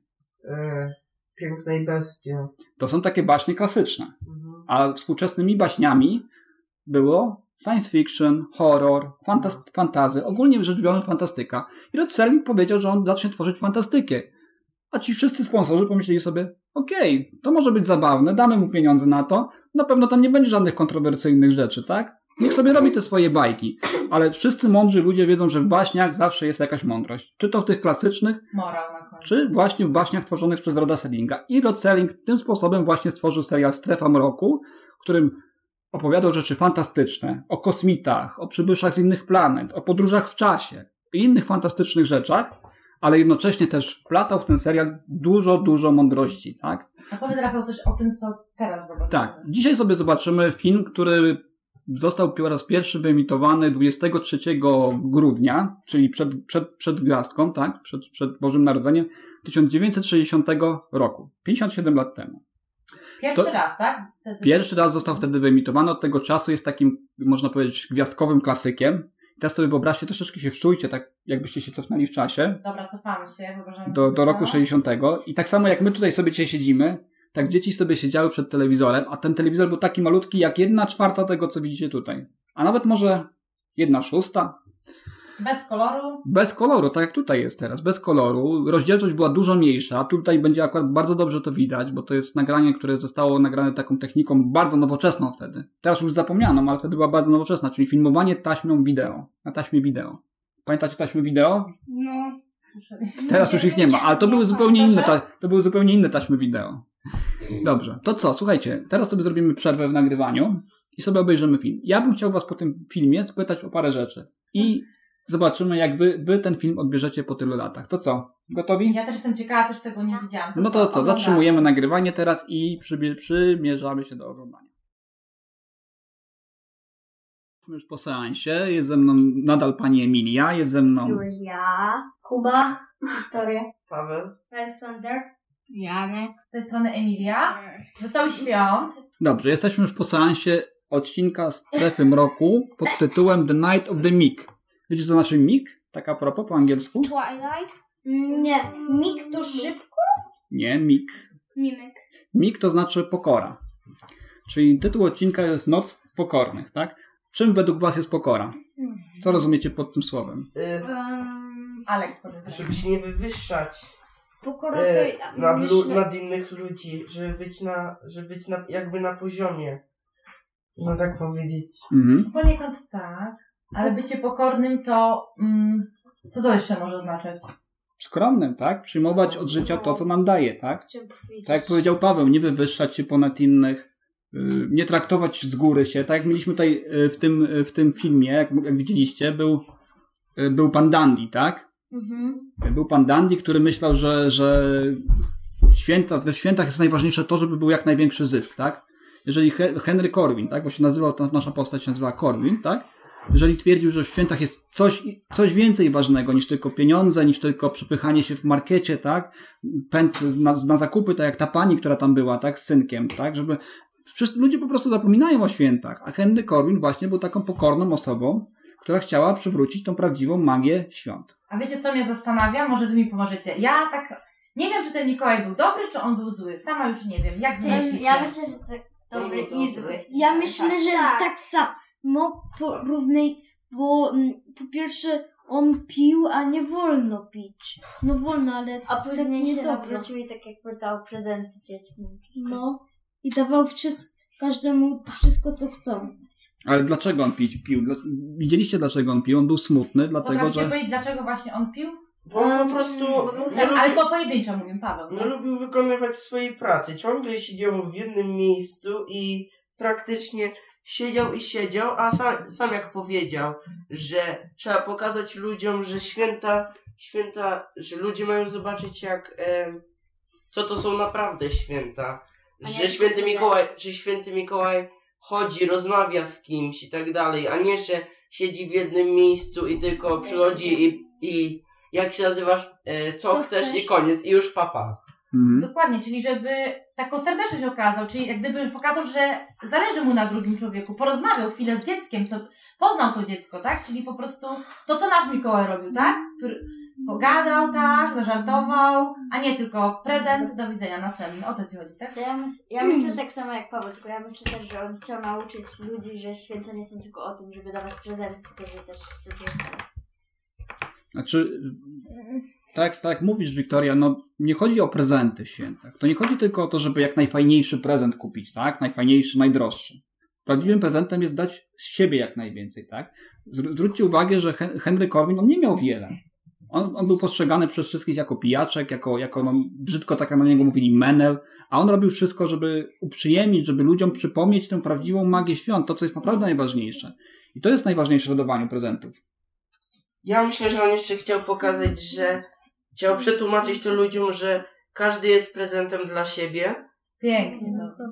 Piękna i bestia. To są takie baśnie klasyczne. A współczesnymi baśniami było science fiction, horror, fantazy, ogólnie rzecz biorąc fantastyka. I Rod Serling powiedział, że on zacznie tworzyć fantastykę. A ci wszyscy sponsorzy pomyśleli sobie, okej, to może być zabawne, damy mu pieniądze na to, na pewno tam nie będzie żadnych kontrowersyjnych rzeczy, tak? Niech sobie robi te swoje bajki. Ale wszyscy mądrzy ludzie wiedzą, że w baśniach zawsze jest jakaś mądrość. Czy to w tych klasycznych, morał na końcu, czy właśnie w baśniach tworzonych przez Roda Serlinga. I Rod Serling tym sposobem właśnie stworzył serial Strefa Mroku, w którym opowiadał rzeczy fantastyczne, o kosmitach, o przybyszach z innych planet, o podróżach w czasie i innych fantastycznych rzeczach, ale jednocześnie też wplatał w ten serial dużo mądrości, tak? A powiedz, Rafał, coś o tym, co teraz zobaczymy. Tak. Dzisiaj sobie zobaczymy film, który został po raz pierwszy wyemitowany 23 grudnia, czyli przed gwiazdką, tak? Przed Bożym Narodzeniem 1960 roku. 57 lat temu. Pierwszy raz, tak? Pierwszy raz został wtedy wyemitowany. Od tego czasu jest takim, można powiedzieć, gwiazdkowym klasykiem. Teraz sobie wyobraźcie, troszeczkę się wczujcie, tak jakbyście się cofnęli w czasie. Dobra, cofamy się. Do roku 60. I tak samo jak my tutaj sobie dzisiaj siedzimy, tak dzieci sobie siedziały przed telewizorem, a ten telewizor był taki malutki jak 1/4 tego, co widzicie tutaj. A nawet może 1/6. Bez koloru? Bez koloru, tak jak tutaj jest teraz, bez koloru. Rozdzielczość była dużo mniejsza. Tutaj będzie akurat bardzo dobrze to widać, bo to jest nagranie, które zostało nagrane taką techniką bardzo nowoczesną wtedy. Teraz już zapomnianą, ale wtedy była bardzo nowoczesna, czyli filmowanie taśmą wideo, na taśmie wideo. Pamiętacie taśmy wideo? No. Teraz już ich nie ma, ale to były zupełnie inne taśmy wideo. Dobrze, to co? Słuchajcie, teraz sobie zrobimy przerwę w nagrywaniu i sobie obejrzymy film. Ja bym chciał was po tym filmie spytać o parę rzeczy. I zobaczymy, jak wy ten film odbierzecie po tylu latach. To co? Gotowi? Ja też jestem ciekawa, też tego nie widziałam. No to co? Zatrzymujemy nagrywanie teraz i przymierzamy się do oglądania. Już po seansie. Jest ze mną nadal pani Emilia, jest ze mną Julia, Kuba, Wiktoria, Paweł, Aleksander, Janek. Z tej strony Emilia. Wesołych świąt. Dobrze, jesteśmy już po seansie odcinka Strefy Mroku pod tytułem The Night of the Meek. Wiecie, co znaczy Meek? Tak a propos po angielsku? Twilight? Nie. Mik to szybko? Nie, Meek. Mimek. Meek to znaczy pokora. Czyli tytuł odcinka jest Noc Pokornych, tak? Czym według was jest pokora? Co rozumiecie pod tym słowem? Aleks podejrzewa. żeby się nie wywyższać Pokora to ja myślę... nad innych ludzi, żeby być jakby na poziomie. Można tak powiedzieć. Mhm. Poniekąd tak, ale bycie pokornym to... co to jeszcze może oznaczać? Skromnym, tak? Przyjmować od życia to, co nam daje, tak? Chciałem powiedzieć. Tak jak powiedział Paweł, nie wywyższać się ponad innych, nie traktować z góry się. Tak jak mieliśmy tutaj w tym filmie, jak widzieliście, był pan Dandy, tak? Mhm. Był pan Dandy, który myślał, że we świętach jest najważniejsze to, żeby był jak największy zysk, tak? Jeżeli Henry Corwin, tak? Bo się nazywał, ta nasza postać się nazywała Corwin, tak? Jeżeli twierdził, że w świętach jest coś więcej ważnego niż tylko pieniądze, niż tylko przepychanie się w markecie, tak? Pęd na zakupy, tak jak ta pani, która tam była, tak? Z synkiem, tak? Ludzie po prostu zapominają o świętach, a Henry Corwin właśnie był taką pokorną osobą, która chciała przywrócić tą prawdziwą magię świąt. A wiecie, co mnie zastanawia? Może wy mi pomożecie. Ja tak nie wiem, czy ten Mikołaj był dobry, czy on był zły. Sama już nie wiem. Jak ty myślicie? Ja myślę, że tak dobry i zły. Ja myślę, że tak samo porównej, bo po pierwsze on pił, a nie wolno pić. No wolno, ale a później tak się niedobro. nawrócił i tak jakby dał prezenty dzieciom. No i dawał każdemu wszystko, co chcą. Ale dlaczego on pił? Widzieliście, dlaczego on pił? On był smutny, dlatego Potraficie że... powiedzieć, dlaczego właśnie on pił? Bo po prostu... Ale po pojedynczo mówię, Paweł. No lubił wykonywać swojej pracy. Ciągle siedział w jednym miejscu i praktycznie siedział, a sam jak powiedział, że trzeba pokazać ludziom, że święta, że ludzie mają zobaczyć co to są naprawdę święta. Że święty Mikołaj chodzi, rozmawia z kimś i tak dalej, a nie, że siedzi w jednym miejscu i tylko przychodzi i jak się nazywasz, co chcesz i koniec i już papa. Mhm. Dokładnie, czyli żeby taką serdeczność okazał, czyli jak gdyby pokazał, że zależy mu na drugim człowieku, porozmawiał chwilę z dzieckiem, poznał to dziecko, tak? Czyli po prostu to, co nasz Mikołaj robił, tak? Który pogadał, tak, zażartował, a nie tylko prezent, do widzenia, następny. O to ci chodzi, tak? To ja myślę tak samo jak Paweł, tylko ja myślę też, że on chciał nauczyć ludzi, że święta nie są tylko o tym, żeby dawać prezenty, tylko że też Znaczy, tak mówisz, Wiktoria, no nie chodzi o prezenty w świętach. To nie chodzi tylko o to, żeby jak najfajniejszy prezent kupić, tak? Najfajniejszy, najdroższy. Prawdziwym prezentem jest dać z siebie jak najwięcej, tak? Zwróćcie uwagę, że Henry Corwin, on nie miał wiele. On był postrzegany przez wszystkich jako pijaczek, jako no, brzydko tak na niego mówili menel, a on robił wszystko, żeby uprzyjemnić, żeby ludziom przypomnieć tę prawdziwą magię świąt, to co jest naprawdę najważniejsze. I to jest najważniejsze w dawaniu prezentów. Ja myślę, że on jeszcze chciał pokazać, że chciał przetłumaczyć to ludziom, że każdy jest prezentem dla siebie. Pięknie.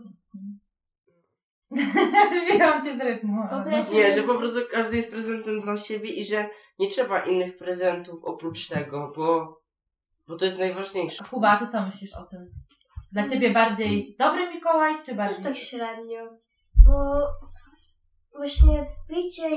Wyjęłam cię z rytmu. Nie, że po prostu każdy jest prezentem dla siebie i że nie trzeba innych prezentów oprócz tego, bo to jest najważniejsze. Kuba, ty co myślisz o tym? Dla ciebie bardziej dobry Mikołaj, czy bardziej... To jest tak średnio, bo właśnie picie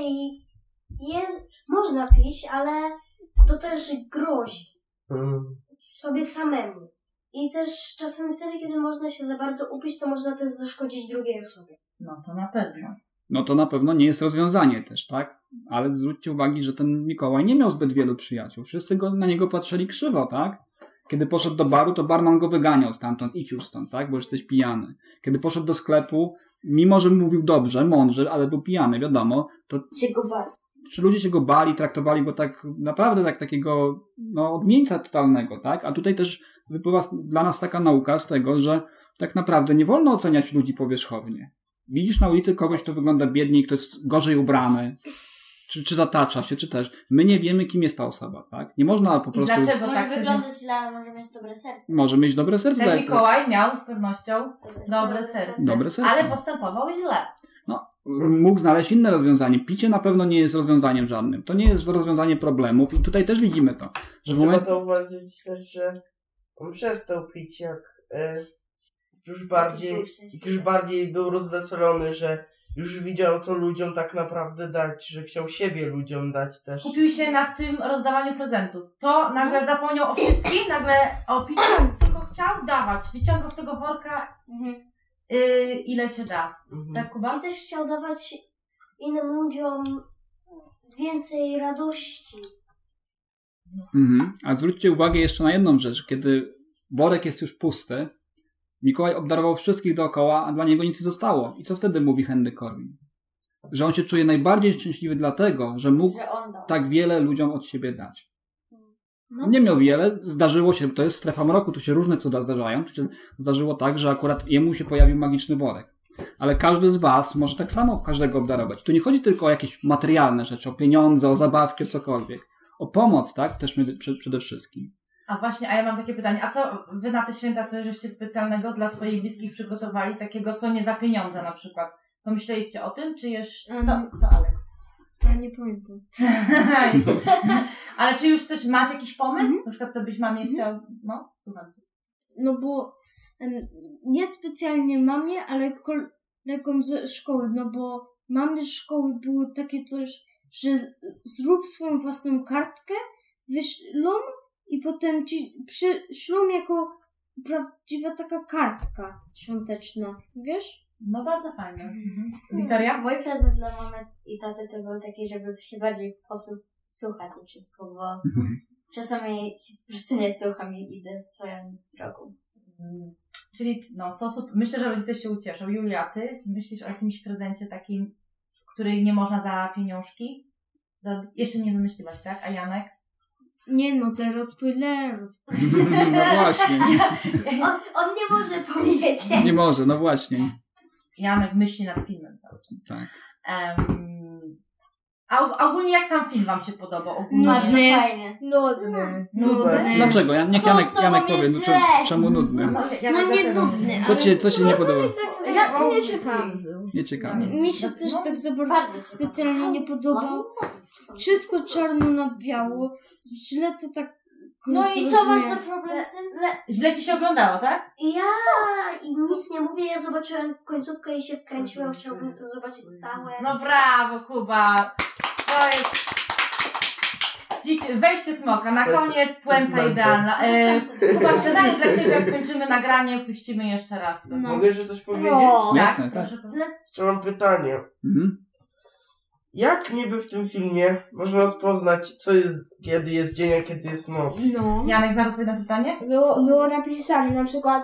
można pić, ale to też grozi sobie samemu. I też czasem wtedy, kiedy można się za bardzo upić, to można też zaszkodzić drugiej osobie. No to na pewno. No to na pewno nie jest rozwiązanie też, tak? Ale zwróćcie uwagę, że ten Mikołaj nie miał zbyt wielu przyjaciół. Wszyscy na niego patrzyli krzywo, tak? Kiedy poszedł do baru, to barman go wyganiał stamtąd, idź już stąd, tak? Bo jesteś pijany. Kiedy poszedł do sklepu, mimo że mówił dobrze, mądrze, ale był pijany, wiadomo, to... Się go bali. Czy ludzie się go bali, traktowali go tak naprawdę tak takiego odmieńca totalnego, tak? A tutaj też wypływa dla nas taka nauka z tego, że tak naprawdę nie wolno oceniać ludzi powierzchownie. Widzisz na ulicy kogoś, kto wygląda biedniej, kto jest gorzej ubrany, czy zatacza się, czy też. My nie wiemy, kim jest ta osoba, tak? Nie można po prostu... Dlaczego może tak wyglądać źle, ale może mieć dobre serce. Może mieć dobre serce. Ten Mikołaj miał z pewnością dobre serce. Dobre serce. Ale postępował źle. No, mógł znaleźć inne rozwiązanie. Picie na pewno nie jest rozwiązaniem żadnym. To nie jest rozwiązanie problemów i tutaj też widzimy to. Że Trzeba zauważyć też, że on przestał pić jak już bardziej był rozweselony, że już widział, co ludziom tak naprawdę dać, że chciał siebie ludziom dać też. Skupił się na tym rozdawaniu prezentów. To nagle zapomniał o wszystkim, nagle o piciu, tylko chciał dawać. Wyciągał z tego worka ile się da. Tak, Kuba? I też chciał dawać innym ludziom więcej radości. A zwróćcie uwagę jeszcze na jedną rzecz. Kiedy worek jest już pusty, Mikołaj obdarował wszystkich dookoła, a dla niego nic nie zostało. I co wtedy mówi Henry Corwin? Że on się czuje najbardziej szczęśliwy dlatego, że mógł tak wiele ludziom od siebie dać. On nie miał wiele, zdarzyło się, to jest strefa mroku, tu się różne cuda zdarzają. Tu się zdarzyło tak, że akurat jemu się pojawił magiczny worek. Ale każdy z was może tak samo każdego obdarować. Tu nie chodzi tylko o jakieś materialne rzeczy, o pieniądze, o zabawkę, cokolwiek. O pomoc, tak? Też przede wszystkim. A właśnie, a ja mam takie pytanie, a co wy na te święta coś żeście specjalnego dla swoich bliskich przygotowali, takiego co nie za pieniądze na przykład? Pomyśleliście o tym, czy jeszcze... Co Aleks? Ja nie pamiętam. Ale czy już coś, masz jakiś pomysł? Na przykład co byś mamie chciał... No, słucham cię. No bo nie specjalnie mamie, ale kolegom ze szkoły, no bo mamy z szkoły było takie coś, że zrób swoją własną kartkę, wyślą i potem ci przyślą jako prawdziwa taka kartka świąteczna, wiesz? No bardzo fajnie. Wiktoria? Mój prezent dla mamy i taty to był taki, żeby się bardziej posłuchać i wszystko, bo czasami się po prostu nie słucham i idę swoją drogą. Czyli no, myślę, że rodzice się ucieszą. Julia, ty myślisz o jakimś prezencie takim, który nie można za pieniążki zrobić? Jeszcze nie wymyśliłaś, tak? A Janek? Nie no, zero spoilerów. No właśnie. On nie może powiedzieć. Nie może, no właśnie. Janek myśli nad filmem cały czas. Tak. A ogólnie jak sam film wam się podobał? Bardzo fajnie. Nudny. Dlaczego? Niech Janek powie, czemu nudny? No nie nudny, Co ci nie podoba? nie ciekawy. Nie ciekawe. Mi się też tak za bardzo specjalnie nie podobał. Wszystko czarno na biało. Źle to tak... No i co masz za problem z tym? Źle ci się oglądało, tak? Ja i nic nie mówię, ja zobaczyłem końcówkę i się wkręciłem, chciałbym to zobaczyć całe. No brawo, Kuba! To jest... Wejście smoka, na koniec puenta idealna. Kuba, pytanie dla ciebie, jak skończymy nagranie, puścimy jeszcze raz. No. Mogę jeszcze coś powiedzieć? Jasne, tak. Czy mam pytanie? Jak niby w tym filmie można rozpoznać, co jest, kiedy jest dzień, a kiedy jest noc? No. Janek, zaraz odpowie na to pytanie? Było napisane, na przykład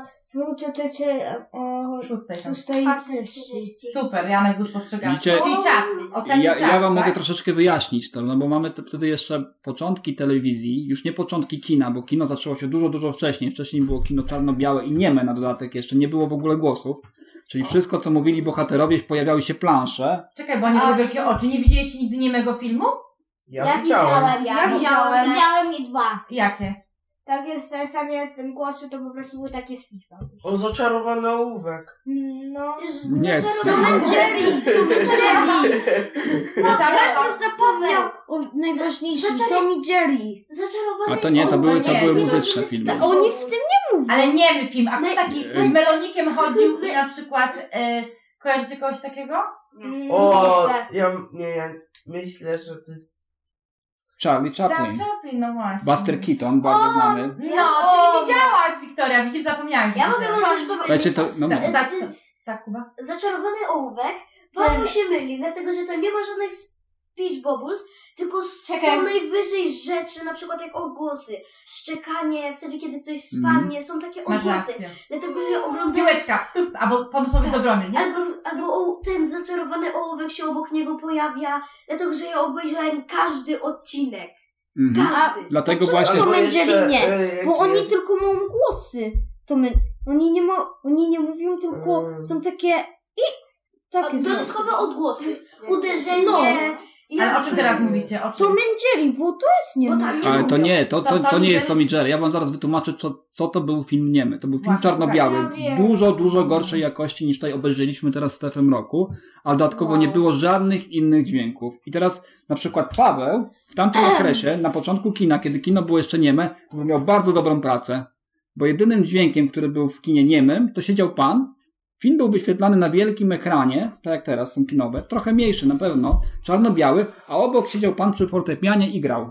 o 6:30. Super, Janek był spostrzegawczy. Czyli czas, ocenić czas, ja wam tak? mogę troszeczkę wyjaśnić to, no bo mamy wtedy jeszcze początki telewizji, już nie początki kina, bo kino zaczęło się dużo wcześniej. Wcześniej było kino czarno-białe i nieme na dodatek jeszcze, nie było w ogóle głosów. Czyli wszystko, co mówili bohaterowie, pojawiały się plansze. Czekaj, bo oni mają wielkie oczy. Nie widzieliście nigdy niemego filmu? Ja widziałem. Widziałem i 2. Jakie? Tak jest, zamiast tym głosu to po prostu był taki speech. O, zaczarowany ołówek. No. Nie. Tom and Jerry. Każdy zapomniał o najważniejszym. Tom i Jerry. Zaczarowany A to nie, to były muzyczne filmy. Oni w tym nie mówią. Ale niemy film. A kto taki z melonikiem chodził i na przykład... kojarzycie kogoś takiego? O, ja myślę, że to jest... Charlie Chaplin. No właśnie. Buster Keaton, bardzo znany. No, czyli widziałaś, Wiktoria. Widzisz, zapomniałam. Ja mogę wam coś powiedzieć. Tak, Kuba. Zaczarowany ołówek, Paweł się myli, dlatego że tam nie ma żadnych speech bubbles, tylko są najwyżej rzeczy, na przykład jak odgłosy, szczekanie, wtedy kiedy coś spadnie, są takie odgłosy. Dlatego, że oglądałem... Piłeczka, albo pomysłowy Dobromir, nie? Albo ten zaczarowany ołówek się obok niego pojawia, dlatego, że ja obejrzałem każdy odcinek. Każdy. Dlatego właśnie... Tom and Jerry nie, bo oni tylko mają głosy. Oni nie mówią, tylko są takie takie dodatkowe odgłosy, uderzenie... Ale o czym teraz mówicie? O czym? Tom and Jerry, bo to jest niemy. Ale to nie, to nie jest Tom i Jerry. Ja wam zaraz wytłumaczę, co to był film niemy. To był film czarno-biały. Dużo gorszej jakości niż tutaj obejrzeliśmy teraz w tym roku, ale dodatkowo nie było żadnych innych dźwięków. I teraz na przykład Paweł w tamtym okresie, na początku kina, kiedy kino było jeszcze nieme, to miał bardzo dobrą pracę. Bo jedynym dźwiękiem, który był w kinie niemym, to siedział pan. Film był wyświetlany na wielkim ekranie, tak jak teraz są kinowe, trochę mniejszy na pewno, czarno-biały, a obok siedział pan przy fortepianie i grał.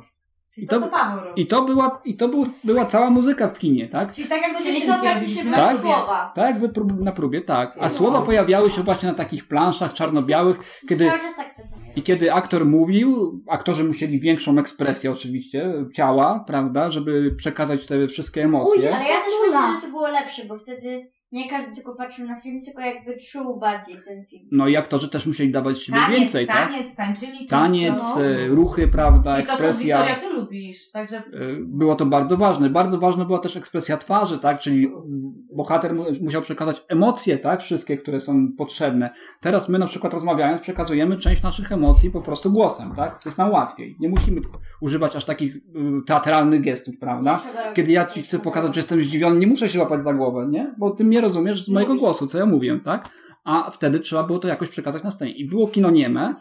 I to była cała muzyka w kinie, tak? Czyli tak jak do Czyli to praktycznie bez słowa. Tak, na próbie, tak. A słowa pojawiały się właśnie na takich planszach czarno-białych, kiedy aktor mówił, aktorzy musieli większą ekspresję oczywiście, ciała, prawda, żeby przekazać te wszystkie emocje. Ale ja też myślę, że to było lepsze, bo wtedy nie każdy tylko patrzył na film, tylko jakby czuł bardziej ten film. No i aktorzy też musieli dawać siebie więcej, tak? Tańczyli Taniec, często, ruchy, prawda, czyli ekspresja. to, co Wiktoria, ty lubisz, także... Było to bardzo ważne. Bardzo ważna była też ekspresja twarzy, tak? Czyli bohater musiał przekazać emocje, tak? Wszystkie, które są potrzebne. Teraz my na przykład rozmawiając przekazujemy część naszych emocji po prostu głosem, tak? To jest nam łatwiej. Nie musimy używać aż takich teatralnych gestów, prawda? Kiedy ja ci chcę pokazać, że jestem zdziwiony, nie muszę się łapać za głowę, nie? Bo ty mnie rozumiesz z mojego głosu, co ja mówię, tak? A wtedy trzeba było to jakoś przekazać na scenie. I było kino nieme.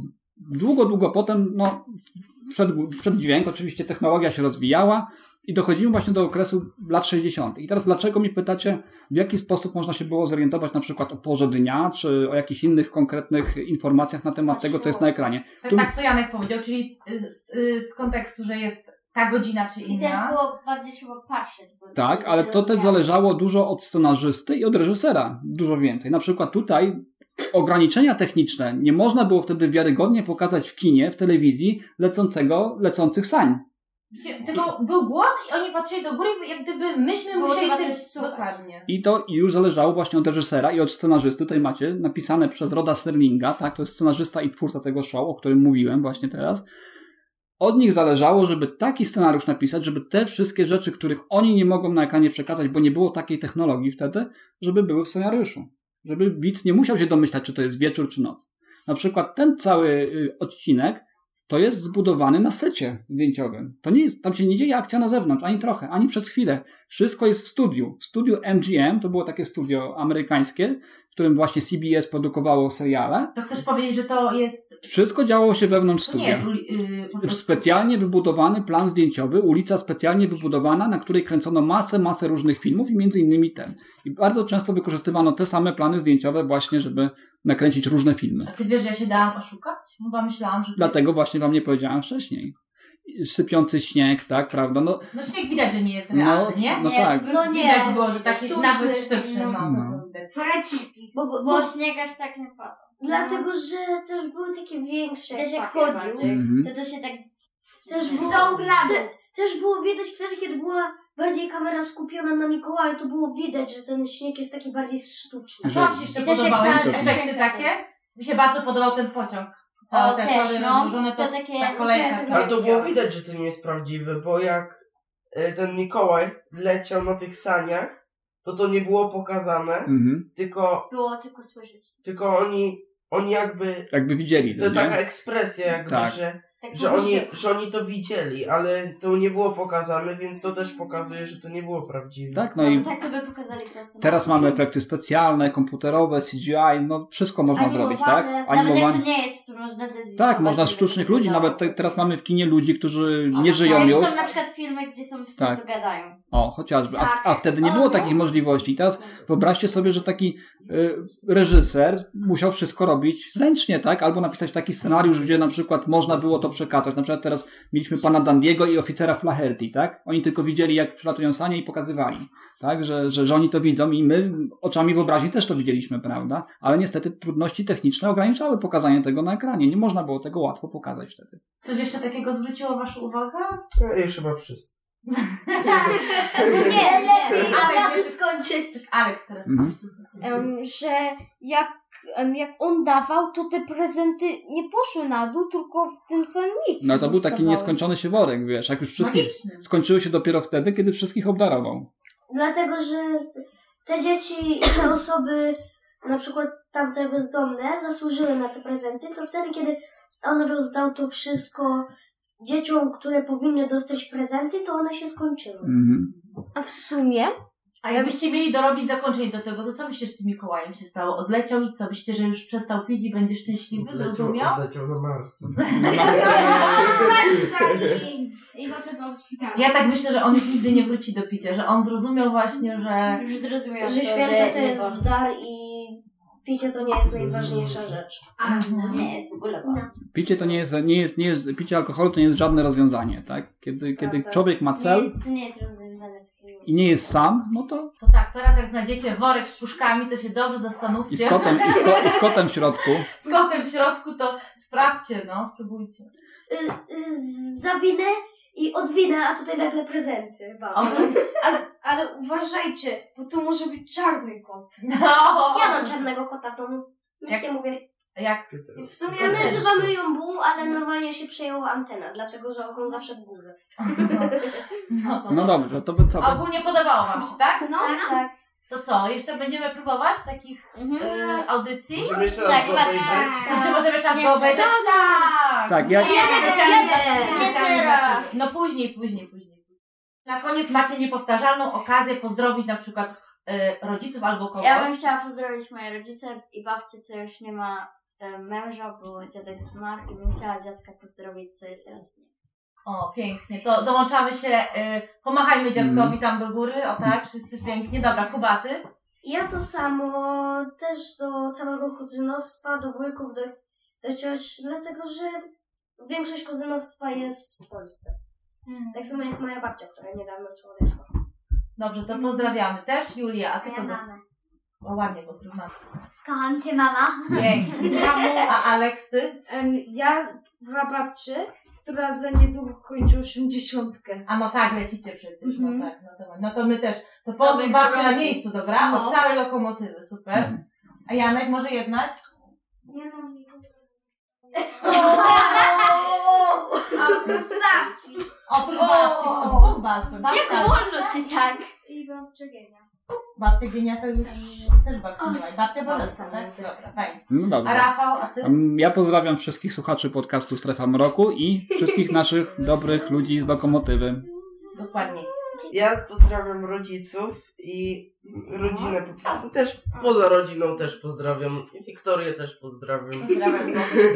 Długo potem, no, przed dźwięk, oczywiście technologia się rozwijała i dochodzimy właśnie do okresu lat 60. I teraz dlaczego mnie pytacie, w jaki sposób można się było zorientować na przykład o porze dnia, czy o jakichś innych konkretnych informacjach na temat tego, co jest na ekranie? Tak, co Janek powiedział, czyli z kontekstu, że jest ta godzina czy inna. I też było bardziej trzeba patrzeć. Tak, ale to też zależało dużo od scenarzysty i od reżysera. Dużo więcej. Na przykład tutaj ograniczenia techniczne. Nie można było wtedy wiarygodnie pokazać w kinie, w telewizji lecących sań. Tylko był głos i oni patrzyli do góry, jak gdyby myśmy musieli sobie... Dokładnie. I to już zależało właśnie od reżysera i od scenarzysty. Tutaj macie napisane przez Roda Sterlinga, tak? To jest scenarzysta i twórca tego show, o którym mówiłem właśnie teraz. Od nich zależało, żeby taki scenariusz napisać, żeby te wszystkie rzeczy, których oni nie mogą na ekranie przekazać, bo nie było takiej technologii wtedy, żeby były w scenariuszu. Żeby widz nie musiał się domyślać, czy to jest wieczór, czy noc. Na przykład ten cały odcinek to jest zbudowany na secie zdjęciowym. To nie jest, tam się nie dzieje akcja na zewnątrz, ani trochę, ani przez chwilę. Wszystko jest w studiu. W studiu MGM, to było takie studio amerykańskie, w którym właśnie CBS produkowało seriale. To chcesz powiedzieć, że to jest... Wszystko działo się wewnątrz studia. Specjalnie wybudowany plan zdjęciowy, ulica specjalnie wybudowana, na której kręcono masę różnych filmów i między innymi ten. I bardzo często wykorzystywano te same plany zdjęciowe właśnie, żeby nakręcić różne filmy. A ty wiesz, że ja się dałam oszukać? Chyba myślałam, że... Dlatego właśnie wam nie powiedziałam wcześniej. Sypiący śnieg, tak, prawda? No śnieg widać, że nie jest realny, nie? No tak. No nie, widać było, że taki nawet sztuczny, Bo śnieg aż tak nie pada. Dlatego, że też były takie większe. Też jak chodził, to się tak... Też było widać wtedy, kiedy była bardziej kamera skupiona na Mikołaju, to było widać, że ten śnieg jest taki bardziej sztuczny. A co wam się jeszcze podobało? Efekty takie? Mi się bardzo podobał ten pociąg. O, też, no. To takie... Ale to było widać, że to nie jest prawdziwe, bo jak ten Mikołaj leciał na tych saniach, to nie było pokazane, tylko... Było tylko słyszeć. Tylko oni jakby widzieli to, taka ekspresja jakby, tak. że oni to widzieli, ale to nie było pokazane, więc to też pokazuje, że to nie było prawdziwe. Tak, no i tak to by pokazali prosto. Teraz mamy efekty specjalne, komputerowe, CGI, no wszystko można zrobić, tak? Nawet jak to nie jest, to można zedytować. Tak, można sztucznych ludzi, nawet teraz mamy w kinie ludzi, którzy nie żyją już. Są na przykład filmy, gdzie są psy, co gadają. O, chociażby. A wtedy nie było takich możliwości. I teraz wyobraźcie sobie, że taki reżyser musiał wszystko robić ręcznie, tak? Albo napisać taki scenariusz, gdzie na przykład można było to przekazać. Na przykład teraz mieliśmy pana Dandiego i oficera Flaherty, tak? Oni tylko widzieli, jak przylatują sanie i pokazywali, tak? Że oni to widzą i my oczami wyobraźni też to widzieliśmy, prawda? Ale niestety trudności techniczne ograniczały pokazanie tego na ekranie. Nie można było tego łatwo pokazać wtedy. Coś jeszcze takiego zwróciło waszą uwagę? Już chyba wszyscy. Nie, lepiej razy skończyć. Aleks teraz. Że jak on dawał, to te prezenty nie poszły na dół, tylko w tym samym miejscu. No to był taki nieskończony się worek, wiesz, jak już wszystkich skończyły się dopiero wtedy, kiedy wszystkich obdarował. Dlatego, że te dzieci i te osoby, na przykład tamte bezdomne, zasłużyły na te prezenty, to wtedy, kiedy on rozdał to wszystko dzieciom, które powinny dostać prezenty, to one się skończyły. A w sumie? A jakbyście mieli dorobić zakończenie do tego, to co byście z tym Mikołajem się stało? Odleciał i co? Myślicie, że już przestał pić i będzie szczęśliwy? Zrozumiał? Odleciał na Mars. Ja tak myślę, że on już nigdy nie wróci do picia, że on zrozumiał właśnie, że... Już zrozumiał, że święto to jest dar i picie to nie jest najważniejsza rzecz. Nie jest w ogóle. Picie to nie jest picie alkoholu to nie jest żadne rozwiązanie, tak? Kiedy człowiek ma cel to nie jest rozwiązanie i nie jest sam, no to... To tak, teraz jak znajdziecie worek z puszkami, to się dobrze zastanówcie. I z kotem w środku. Z kotem w środku to sprawdźcie, spróbujcie. Za winę i odwinę, a tutaj nagle prezenty. Ale uważajcie, bo to może być czarny kot. No. Ja mam czarnego kota w domu. Nic nie mówię. Jak? W sumie Ja nazywamy ją Bu, ale normalnie się przejęła antena, dlatego że ogon zawsze w górze. No dobrze, to by co? A ogólnie podobało wam się, tak? Tak. To co, jeszcze będziemy próbować takich audycji? Możemy jeszcze raz go obejrzeć? Jeszcze możemy jeszcze raz go obejrzeć? Tak! Tak, ja... Nie teraz. No później. Na koniec macie niepowtarzalną okazję pozdrowić na przykład rodziców albo kogoś. Ja bym chciała pozdrowić moje rodzice i babcię, co już nie ma męża, bo dziadek zmarł i bym chciała dziadka pozdrowić, co jest teraz w nim. O, pięknie. To dołączamy się, pomachajmy dziadkowi tam do góry, o tak, wszyscy pięknie. Dobra, Kubaty. Ja to samo, też do całego kuzynostwa, do wujków, do cioć, dlatego że większość kuzynostwa jest w Polsce. Tak samo jak moja babcia, która niedawno odeszła. Dobrze, to pozdrawiamy też. Julia, a ty kogo? mamę. O, ładnie pozdrów mamę. Kocham cię, mama. Pięknie. A Aleks, ty? Ja prababczy, która za niedługo kończy 80. A no tak, lecicie przecież, no tak. No to my też. To pozdrów babcię na miejscu, dobra? Od całej lokomotywy, super. A Janek, może jednak? Oprócz babci. Oprócz babci, od dwóch babci. Jak wolno ci tak? I babcia Genia. Babcia Gienia to już też babci nie ma. Babcia Bożesta, tak? Dobra, fajnie. No dobra. A Rafał, a ty? Ja pozdrawiam wszystkich słuchaczy podcastu Strefa Mroku i wszystkich naszych dobrych ludzi z lokomotywy. Dokładnie. Ja pozdrawiam rodziców i rodzinę po prostu też, poza rodziną też pozdrawiam. Wiktorię też pozdrawiam. Pozdrawiam.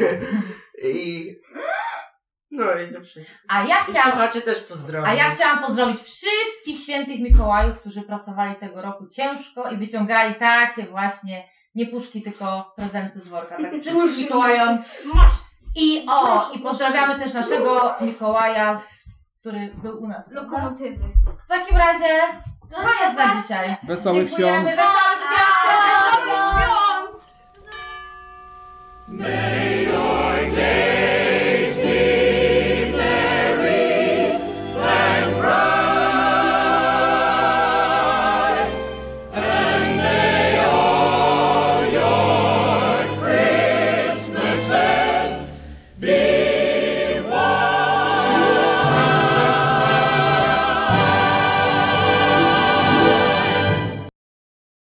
No i to wszystko. Słuchacze też pozdrawiam. A ja chciałam pozdrowić wszystkich świętych Mikołajów, którzy pracowali tego roku ciężko i wyciągali takie właśnie, nie puszki, tylko prezenty z worka. Tak, wszystkim Mikołajom. I pozdrawiamy też naszego Mikołaja, który był u nas. Lokomotywy. W takim razie to jest na dzisiaj. Wesołych Dziękujemy. świąt. Wesołych